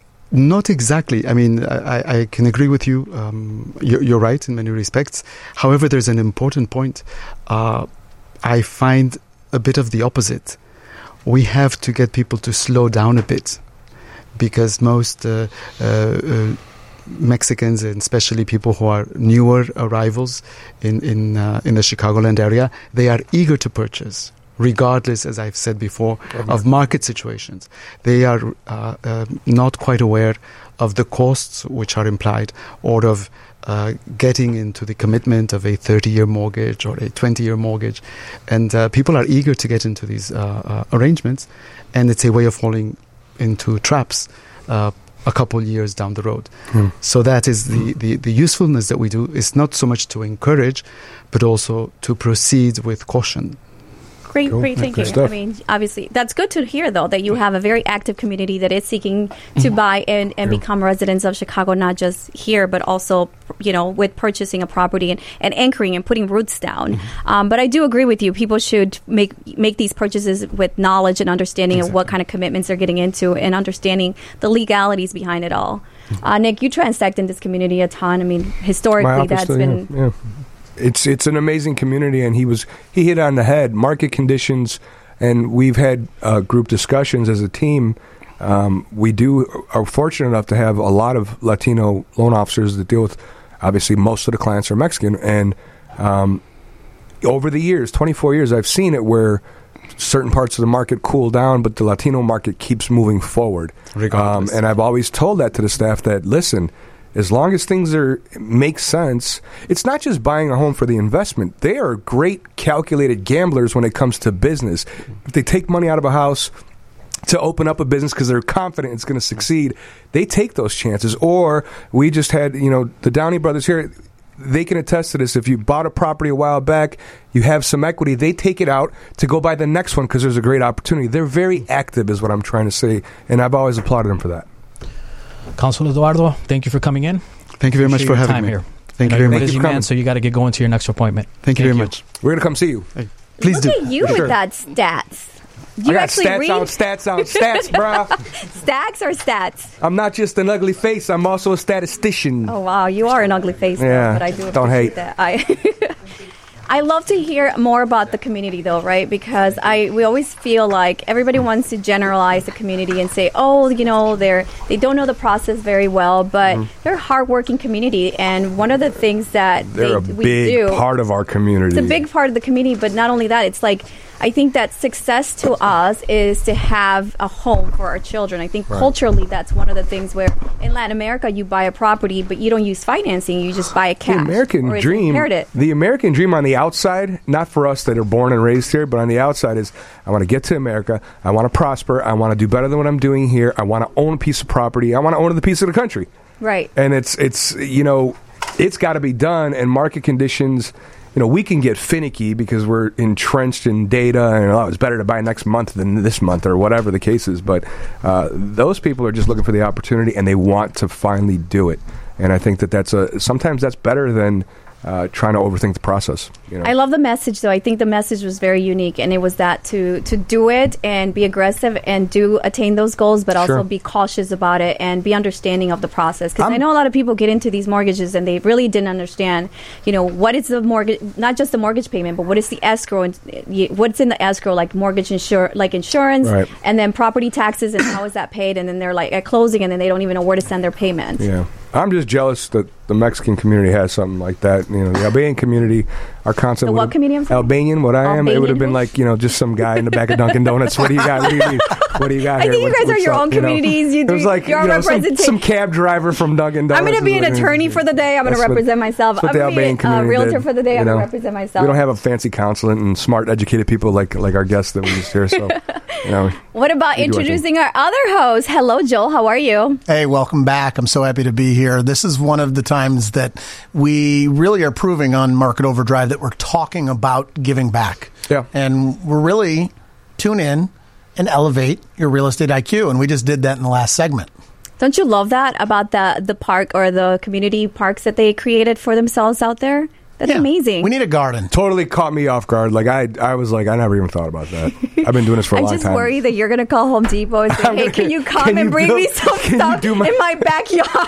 not exactly. I mean, I, I can agree with you. Um, you're, you're right in many respects. However, there's an important point. Uh, I find a bit of the opposite. We have to get people to slow down a bit, because most uh, uh, uh, Mexicans, and especially people who are newer arrivals in in uh, in the Chicagoland area, they are eager to purchase, regardless, as I've said before, mm-hmm. of market situations. They are uh, uh, not quite aware of the costs which are implied, or of uh, getting into the commitment of a thirty-year mortgage or a twenty-year mortgage. And uh, people are eager to get into these uh, uh, arrangements, and it's a way of falling into traps uh, a couple years down the road. Mm. So that is the, the, the usefulness that we do. Is not so much to encourage, but also to proceed with caution. Great, cool. great thinking. I mean, obviously, that's good to hear, though, that you have a very active community that is seeking to buy and, and yeah. become residents of Chicago, not just here, but also, you know, with purchasing a property and, and anchoring and putting roots down. Mm-hmm. Um, but I do agree with you. People should make make these purchases with knowledge and understanding exactly. of what kind of commitments they're getting into and understanding the legalities behind it all. Mm-hmm. Uh, Nick, you transact in this community a ton. I mean, historically, that's still, been... Yeah. Yeah. It's it's an amazing community, and he was he hit on the head. Market conditions, and we've had uh, group discussions as a team. Um, we do are fortunate enough to have a lot of Latino loan officers that deal with. Obviously, most of the clients are Mexican, and um, over the years, twenty-four years, I've seen it where certain parts of the market cool down, but the Latino market keeps moving forward. Um, and I've always told that to the staff that, listen, as long as things are make sense, it's not just buying a home for the investment. They are great calculated gamblers when it comes to business. If they take money out of a house to open up a business because they're confident it's going to succeed, they take those chances. Or we just had, you know, the Downey brothers here, they can attest to this. If you bought a property a while back, you have some equity, they take it out to go buy the next one because there's a great opportunity. They're very active is what I'm trying to say, and I've always applauded them for that. Councilor Eduardo, thank you for coming in. Thank you very much for having time me. Here. Thank you very much. Busy man, so you got to get going to your next appointment. Thank, thank you very you. much. We're going to come see you. Hey, please Look do. at you sure. with that stats. Do you I got actually stats read? out, stats out, stats, bruh. Stacks or stats? I'm not just an ugly face. I'm also a statistician. Oh, wow. You are an ugly face, though, yeah, but I do don't hate that. I I love to hear more about the community, though, right? Because I we always feel like everybody wants to generalize the community and say, oh, you know, they're they don't know the process very well, but mm-hmm. they're a hardworking community, and one of the things that they're they, a we big do, part of our community. It's a big part of the community, but not only that, it's like I think that success to us is to have a home for our children. I think right. culturally, that's one of the things where in Latin America, you buy a property, but you don't use financing. You just buy a cash. The American or dream, the American dream on the outside, not for us that are born and raised here, but on the outside is, I want to get to America. I want to prosper. I want to do better than what I'm doing here. I want to own a piece of property. I want to own the piece of the country. Right. And it's, it's you know, it's got to be done, and market conditions... You know, we can get finicky because we're entrenched in data and, oh, it's better to buy next month than this month or whatever the case is. But uh, those people are just looking for the opportunity and they want to finally do it. And I think that that's a, sometimes that's better than uh, trying to overthink the process. You know? I love the message, though. I think the message was very unique, and it was that to, to do it and be aggressive and do attain those goals, but also sure. be cautious about it and be understanding of the process. Because I know a lot of people get into these mortgages and they really didn't understand, you know, what is the mortgage, not just the mortgage payment, but what is the escrow and what's in the escrow, like mortgage insur, like insurance, right. and then property taxes and how is that paid, and then they're like at closing and then they don't even know where to send their payments. Yeah. I'm just jealous that the Mexican community has something like that. You know, the Albanian community, our concept. The what community? I'm sorry? Albanian, what I am. It would have been like, you know, just some guy in the back of Dunkin' Donuts. What do you got? What do you need? What do you got I here? think you What, guys are your up, own you know? communities. You do, it was like, you're you know, some, representation. some cab driver from Dunkin' Donuts. I'm going to be an like, attorney for the day. I'm going to represent what, myself. That's what I'm the going to Albanian be a uh, community realtor did, for the day. I'm know? going to represent myself. We don't have a fancy consulate and smart, educated people like like our guests that we used here. So, you know, what about introducing our other host? Hello, Joel. How are you? Hey, welcome back. I'm so happy to be here. This is one of the times that we really are proving on Market Overdrive that we're talking about giving back. Yeah. And we're really tune in and elevate your real estate I Q. And we just did that in the last segment. Don't you love that about the, the park or the community parks that they created for themselves out there? That's yeah. amazing. We need a garden. Totally caught me off guard. Like I, I was like, I never even thought about that. I've been doing this for a I'm long just time. worried that you're going to call Home Depot and say, hey, gonna, can you come can and you bring build, me some stuff my- in my backyard?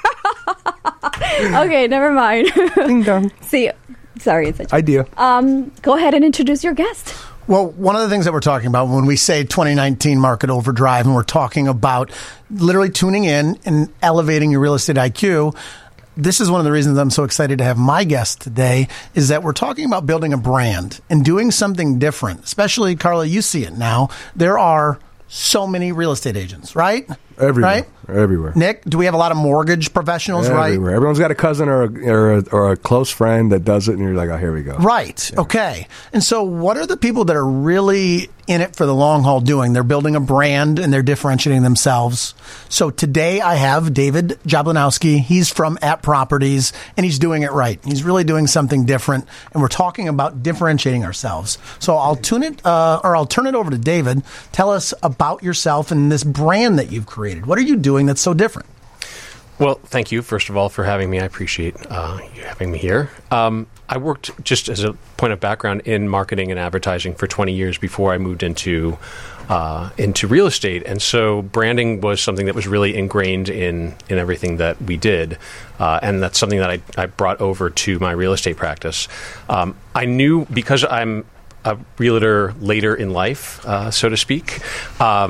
Okay, never mind. Ding dong. See, sorry, it's such idea. Um, go ahead and introduce your guest. Well, one of the things that we're talking about when we say twenty nineteen Market Overdrive, and we're talking about literally tuning in and elevating your real estate I Q, this is one of the reasons I'm so excited to have my guest today, is that we're talking about building a brand and doing something different. Especially, Carla, you see it now. There are so many real estate agents, right? Everywhere. Right? Everywhere. Nick, do we have a lot of mortgage professionals, Everywhere. right? Everyone's got a cousin or a, or, a, or a close friend that does it, and you're like, oh, here we go. Right. Yeah. Okay. And so what are the people that are really in it for the long haul doing? They're building a brand and they're differentiating themselves. So today I have David Jablanowski. He's from At Properties, and he's doing it right. He's really doing something different, and we're talking about differentiating ourselves. So I'll tune it, uh, or I'll turn it over to David. Tell us about yourself and this brand that you've created. What are you doing that's so different? Well, thank you, first of all, for having me. I appreciate uh, you having me here. Um, I worked, just as a point of background, in marketing and advertising for twenty years before I moved into uh, into real estate. And so branding was something that was really ingrained in, in everything that we did. Uh, and that's something that I, I brought over to my real estate practice. Um, I knew, because I'm a realtor later in life, uh, so to speak, um,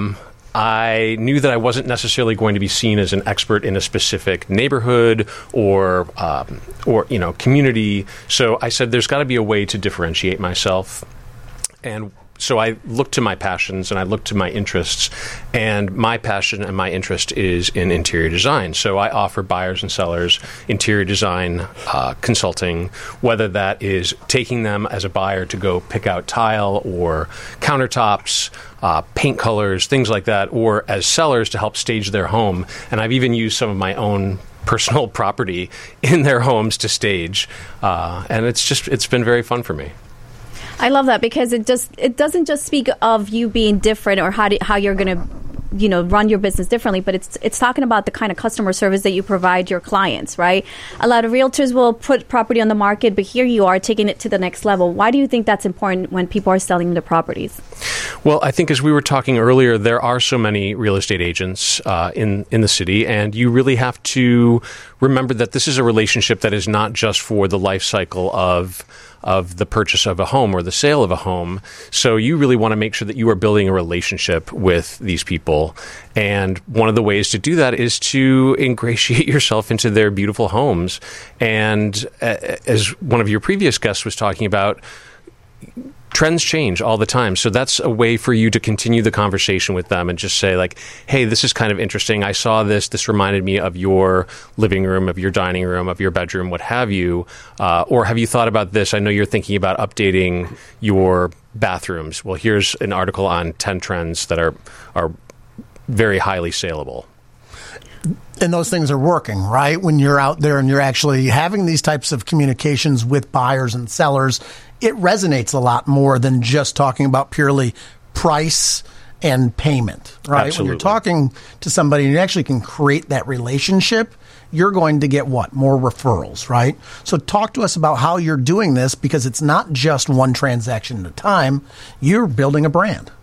I knew that I wasn't necessarily going to be seen as an expert in a specific neighborhood or, um, or you know, community. So I said, there's got to be a way to differentiate myself. And so I looked to my passions and I looked to my interests, and my passion and my interest is in interior design. So I offer buyers and sellers interior design uh, consulting, whether that is taking them as a buyer to go pick out tile or countertops, uh, paint colors, things like that, or as sellers to help stage their home. And I've even used some of my own personal property in their homes to stage. Uh, and it's just, it's been very fun for me. I love that because it just it doesn't just speak of you being different or how do, how you're going to, you know, run your business differently, but it's it's talking about the kind of customer service that you provide your clients, right? A lot of realtors will put property on the market, but here you are taking it to the next level. Why do you think that's important when people are selling the properties? Well, I think as we were talking earlier, there are so many real estate agents uh, in, in the city, and you really have to remember that this is a relationship that is not just for the life cycle of of the purchase of a home or the sale of a home. So you really want to make sure that you are building a relationship with these people. And one of the ways to do that is to ingratiate yourself into their beautiful homes. And uh, as one of your previous guests was talking about, trends change all the time. So that's a way for you to continue the conversation with them and just say like, hey, this is kind of interesting. I saw this. This reminded me of your living room, of your dining room, of your bedroom, what have you. Uh, or have you thought about this? I know you're thinking about updating your bathrooms. Well, here's an article on ten trends that are are very highly saleable. And those things are working, right? When you're out there and you're actually having these types of communications with buyers and sellers, it resonates a lot more than just talking about purely price and payment, right? Absolutely. When you're talking to somebody and you actually can create that relationship, you're going to get what? More referrals, right? So talk to us about how you're doing this, because it's not just one transaction at a time. You're building a brand.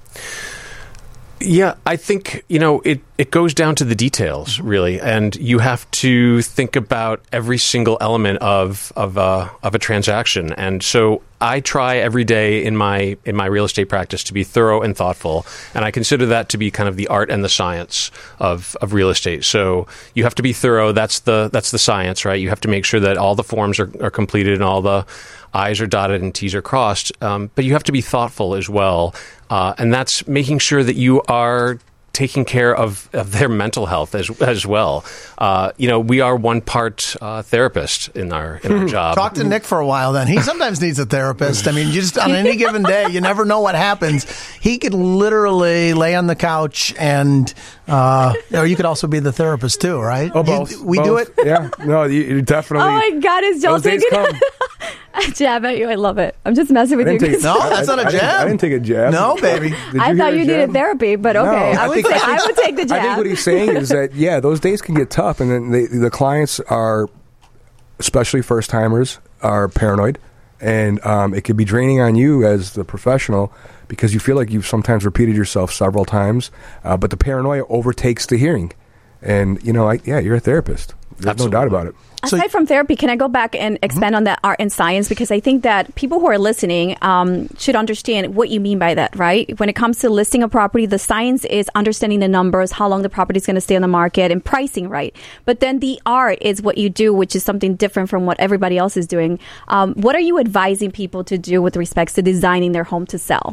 Yeah, I think, you know, it, it goes down to the details, really, and you have to think about every single element of of a, of a transaction. And so I try every day in my in my real estate practice to be thorough and thoughtful, and I consider that to be kind of the art and the science of, of real estate. So you have to be thorough. That's the that's the science, right? You have to make sure that all the forms are, are completed and all the I's are dotted and T's are crossed. Um, but you have to be thoughtful as well. Uh, and that's making sure that you are taking care of, of their mental health as as well. Uh, you know, we are one part uh, therapist in our in our job. Talk to Nick for a while then. He sometimes needs a therapist. I mean, you just on any given day, you never know what happens. He could literally lay on the couch and, uh, or you could also be the therapist too, right? Oh, both. You, we both. do it. Yeah. No, you, you definitely. Oh my God, is Joel those days taking come. a jab at you? I love it. I'm just messing with I you. didn't take- No, that's not a I didn't- jab. I didn't take a jab. No, baby. Did I you thought hear you a needed jab? therapy, but No, okay. I, I would think- say, I think- I would take the jab. I think what he's saying is that, yeah, those days can get tough, and then they, the clients are, especially first timers, are paranoid, and um, it can be draining on you as the professional because you feel like you've sometimes repeated yourself several times, uh, but the paranoia overtakes the hearing, and you know, I, yeah, you're a therapist. There's Absolutely. no doubt about it. Aside from therapy, can I go back and expand on that art and science? Because I think that people who are listening um, should understand what you mean by that, right? When it comes to listing a property, the science is understanding the numbers, how long the property is going to stay on the market, and pricing right. But then the art is what you do, which is something different from what everybody else is doing. Um, what are you advising people to do with respects to designing their home to sell?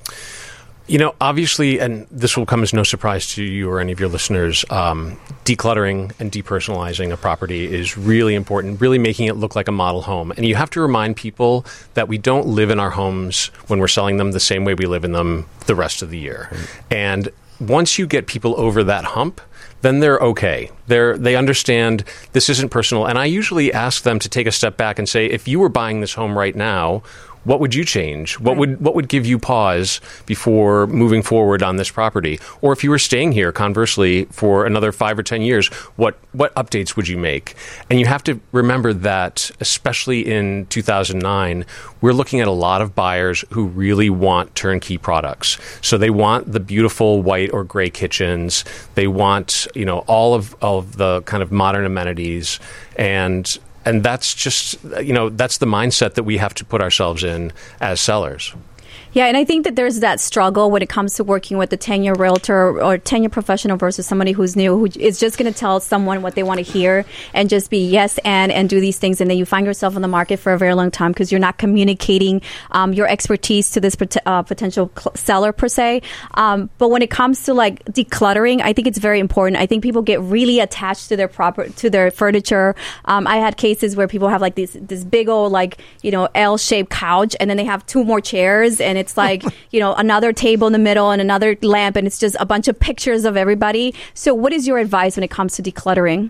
You know, obviously, and this will come as no surprise to you or any of your listeners, um, decluttering and depersonalizing a property is really important, really making it look like a model home. And you have to remind people that we don't live in our homes when we're selling them the same way we live in them the rest of the year. Mm-hmm. And once you get people over that hump, then they're okay. They're, they understand this isn't personal. And I usually ask them to take a step back and say, if you were buying this home right now, what would you change? What would what would give you pause before moving forward on this property? Or if you were staying here, conversely, for another five or ten years, what what updates would you make? And you have to remember that, especially in two thousand nine, we're looking at a lot of buyers who really want turnkey products. So they want the beautiful white or gray kitchens. They want, you know, all of, all of the kind of modern amenities. And And that's just, you know, that's the mindset that we have to put ourselves in as sellers. Yeah, and I think that there's that struggle when it comes to working with a ten-year realtor or ten-year professional versus somebody who's new, who is just going to tell someone what they want to hear and just be yes and and do these things, and then you find yourself in the market for a very long time because you're not communicating um, your expertise to this pot- uh, potential cl- seller per se. Um, but when it comes to like decluttering, I think it's very important. I think people get really attached to their proper to their furniture. Um, I had cases where people have like this this big old like you know L-shaped couch, and then they have two more chairs, and it's like, you know, another table in the middle and another lamp, and it's just a bunch of pictures of everybody. So what is your advice when it comes to decluttering?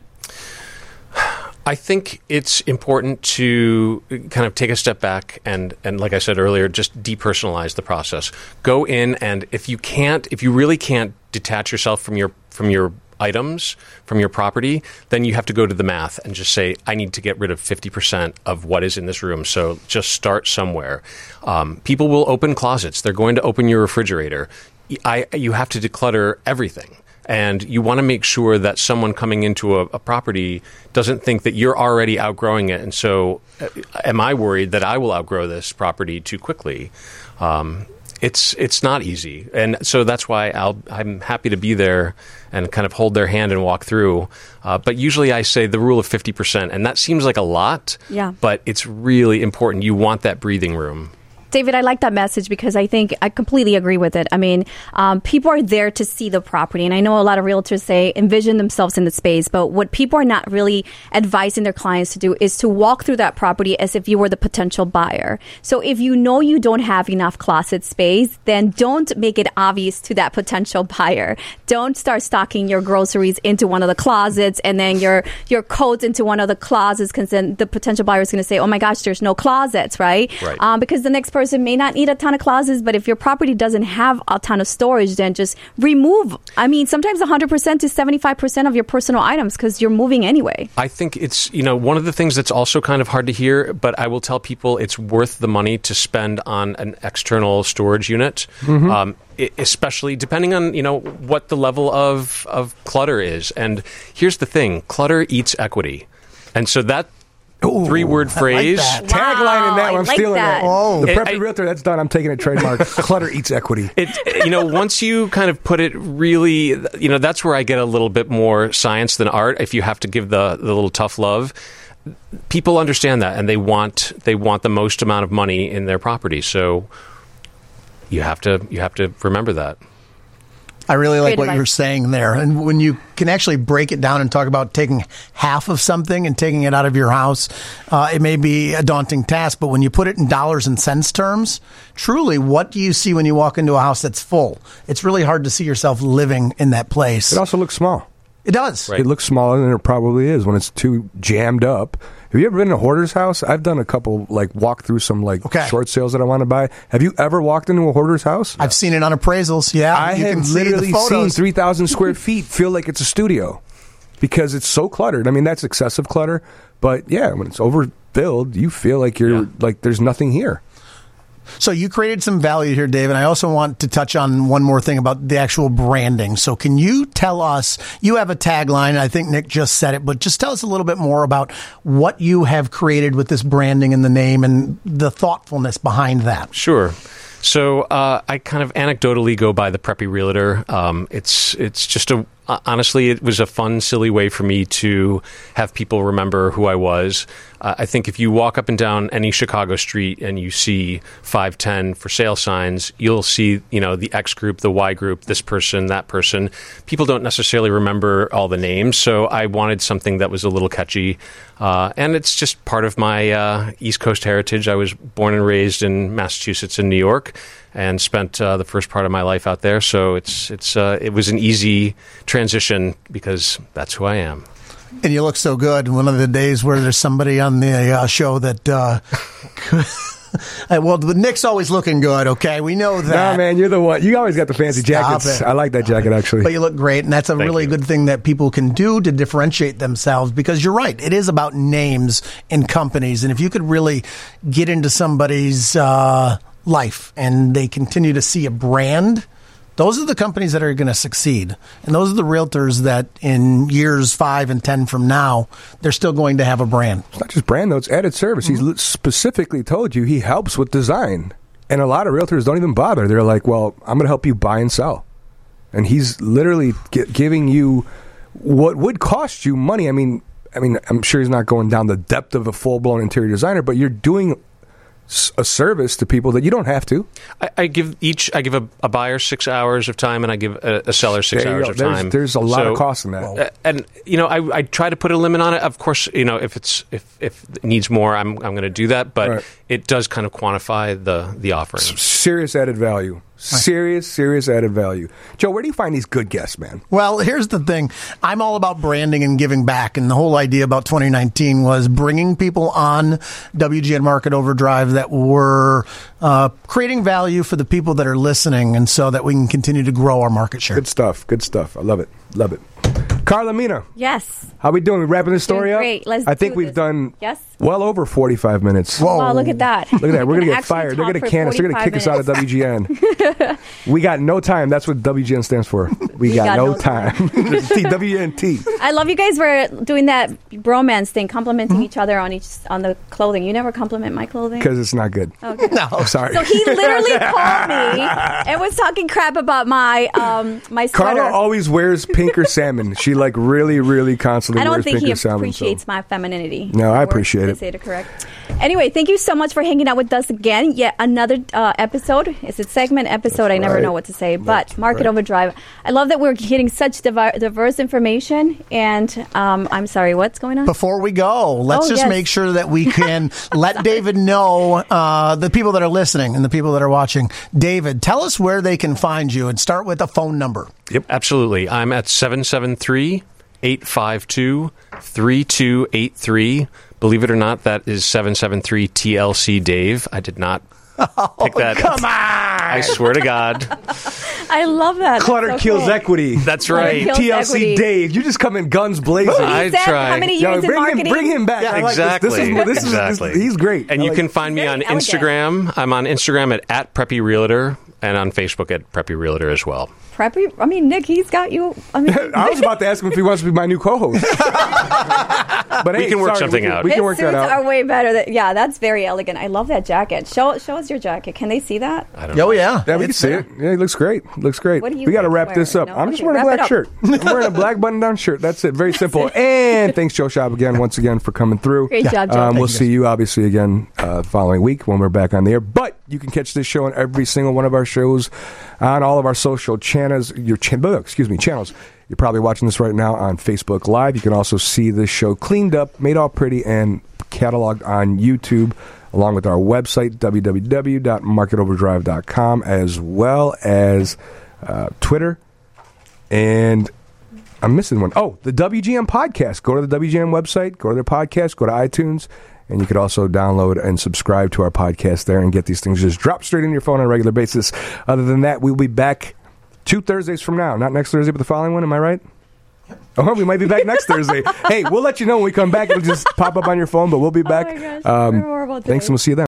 I think it's important to kind of take a step back and, and like I said earlier, just depersonalize the process. Go in, and if you can't, if you really can't detach yourself from your from your items, from your property, then you have to go to the math and just say, I need to get rid of fifty percent of what is in this room. So just start somewhere. Um, people will open closets. They're going to open your refrigerator. I, you have to declutter everything. And you want to make sure that someone coming into a, a property doesn't think that you're already outgrowing it. And so uh, am I worried that I will outgrow this property too quickly? Um, it's it's not easy. And so that's why I'll, I'm happy to be there and kind of hold their hand and walk through. Uh, but usually I say the rule of fifty percent. And that seems like a lot, yeah. But it's really important. You want that breathing room. David, I like that message because I think I completely agree with it. I mean, um, people are there to see the property. And I know a lot of realtors say envision themselves in the space. But what people are not really advising their clients to do is to walk through that property as if you were the potential buyer. So if you know you don't have enough closet space, then don't make it obvious to that potential buyer. Don't start stocking your groceries into one of the closets and then your, your coats into one of the closets, because then the potential buyer is going to say, oh my gosh, there's no closets, right? Right. Um, because the next person person may not need a ton of closets, but if your property doesn't have a ton of storage, then just remove. I mean, sometimes one hundred percent to seventy-five percent of your personal items because you're moving anyway. I think it's, you know, one of the things that's also kind of hard to hear, but I will tell people it's worth the money to spend on an external storage unit, mm-hmm. um, especially depending on, you know, what the level of, of clutter is. And here's the thing, clutter eats equity. And so that Ooh, three-word phrase. Like tagline in that one. I'm like stealing that. it. Oh. The It- Preppy I- Realtor, that's done. I'm taking it trademark. Clutter eats equity. It, you know, once you kind of put it really, you know, that's where I get a little bit more science than art. If you have to give the, the little tough love, people understand that, and they want they want the most amount of money in their property. So you have to you have to remember that. I really like Great what advice. you're saying there. And when you can actually break it down and talk about taking half of something and taking it out of your house, uh, it may be a daunting task, but when you put it in dollars and cents terms, truly, what do you see when you walk into a house that's full? It's really hard to see yourself living in that place. It also looks small. It does. Right. It looks smaller than it probably is when it's too jammed up. Have you ever been in a hoarder's house? I've done a couple, like, walk through some, like, Okay. short sales that I want to buy. Have you ever walked into a hoarder's house? I've seen it on appraisals. Yeah, I you have can see the literally seen photos. three thousand square feet feel like it's a studio because it's so cluttered. I mean, that's excessive clutter. But, yeah, when it's overfilled, you feel like you're, Yeah. like, there's nothing here. So you created some value here, Dave, and I also want to touch on one more thing about the actual branding. So can you tell us, you have a tagline, I think Nick just said it, but just tell us a little bit more about what you have created with this branding and the name and the thoughtfulness behind that. Sure. So uh, I kind of anecdotally go by the Preppy Realtor. Um, it's it's just a uh, honestly, it was a fun, silly way for me to have people remember who I was. Uh, I think if you walk up and down any Chicago street and you see five ten for sale signs, you'll see, you know, the X group, the Y group, this person, that person. People don't necessarily remember all the names, so I wanted something that was a little catchy. Uh, and it's just part of my uh, East Coast heritage. I was born and raised in Massachusetts and New York, and spent uh, the first part of my life out there. So it's it's uh, it was an easy transition because that's who I am. And you look so good. One of the days where there's somebody on the uh, show that, uh, well, Nick's always looking good, okay? We know that. Nah, man, you're the one. You always got the fancy Stop jackets. it. I like that jacket, actually. But you look great, and that's a Thank really you. good thing that people can do to differentiate themselves, because you're right. It is about names in companies. And if you could really get into somebody's uh, life and they continue to see a brand, those are the companies that are going to succeed. And those are the realtors that in years five and ten from now, they're still going to have a brand. It's not just brand, though. It's added service. Mm-hmm. He's specifically told you he helps with design. And a lot of realtors don't even bother. They're like, well, I'm going to help you buy and sell. And he's literally gi- giving you what would cost you money. I mean, I mean, I'm sure he's not going down the depth of a full-blown interior designer, but you're doing a service to people that you don't have to. I, I give each, I give a, a buyer six hours of time, and I give a, a seller six There you hours go. of There's- time. there's a lot So, of cost in that. uh, and you know, I, I try to put a limit on it. Of course, you know, if it's if if it needs more, I'm I'm going to do that. But Right. it does kind of quantify the the offering. Serious added value. Serious, serious added value. Joe, where do you find these good guests, man? Well, here's the thing. I'm all about branding and giving back. And the whole idea about twenty nineteen was bringing people on W G N Market Overdrive that were uh, creating value for the people that are listening, and so that we can continue to grow our market share. Good stuff. Good stuff. I love it. Love it. Carla Mina, Yes. how we doing? We wrapping this story Doing up? great. Let's I think do we've this. done Yes. well over forty-five minutes. Whoa. Wow, look at that. Look at that. We're going to get Actually fired. They're talk going to for can us. They're going to kick us out of W G N. We got no time. That's what W G N stands for. We, got, got no, no time. T W N T. I love you guys for doing that bromance thing, complimenting Mm-hmm. each other on each on the clothing. You never compliment my clothing. Because it's not good. Okay. No. I'm sorry. So he literally called me and was talking crap about my um my sweater. Carla always wears pink or salmon. She like really, really constantly I don't wears think pink he or salmon. appreciates so. my femininity. No, I Or appreciate to it. Say it correct. Anyway, thank you so much for hanging out with us again. Yet another uh, episode. It's a segment episode. That's I never right. know what to say. But That's Market right. Overdrive. I love that we're getting such divi- diverse information. And um, I'm sorry, what's going on? Before we go, let's Oh, just yes. make sure that we can let David know, uh, the people that are listening and the people that are watching. David, tell us where they can find you and start with a phone number. Yep, absolutely. I'm at seven seven three, eight five two, three two eight three. Believe it or not, that is seven seven three T L C Dave. I did not pick that. Come on! I swear to God. I love that. That's Clutter so kills cool. equity. That's Clutter right. kills T L C equity. Dave, you just come in guns blazing. I He said try. how many Yo, years in bring him, marketing? bring him back. I like this. Exactly. This is, this is, exactly. this- he's great. And I you like can it. find me Very on elegant. Instagram. I'm on Instagram at, at Preppy Realtor and on Facebook at Preppy Realtor as well. Preppy. I mean, Nick, he's got you. I mean, I was about to ask him if he wants to be my new co-host. But We hey, can work sorry, something we can, out. We his can work suits that out. are way better. Than, yeah, that's very elegant. I love that jacket. Show show us your jacket. Can they see that? I don't know. Oh, yeah. Yeah, we can It's see there. it. Yeah, he looks great. Looks great. What do you we got to guys wrap wear? this up. No? I'm just Okay, wearing a wrap black it shirt. I'm wearing a black button-down shirt. That's it. Very simple. And thanks, Joe Shop, again, once again, for coming through. Great job, Joe. Um, Thank we'll you, see you, obviously, again uh, the following week when we're back on the air. But you can catch this show on every single one of our shows on all of our social channels. Your ch- excuse me, channels. You're probably watching this right now on Facebook Live. You can also see this show cleaned up, made all pretty, and cataloged on YouTube, along with our website, w w w dot market overdrive dot com, as well as uh, Twitter. And I'm missing one. Oh, the W G M podcast. Go to the W G M website, go to their podcast, go to iTunes, and you could also download and subscribe to our podcast there and get these things just drop straight in your phone on a regular basis. Other than that, we'll be back two Thursdays from now. Not next Thursday, but the following one. Am I right? Oh, we might be back next Thursday. Hey, we'll let you know when we come back. It'll just pop up on your phone, but we'll be back. Oh my gosh, Um, we're horrible thanks, today. and we'll see you then.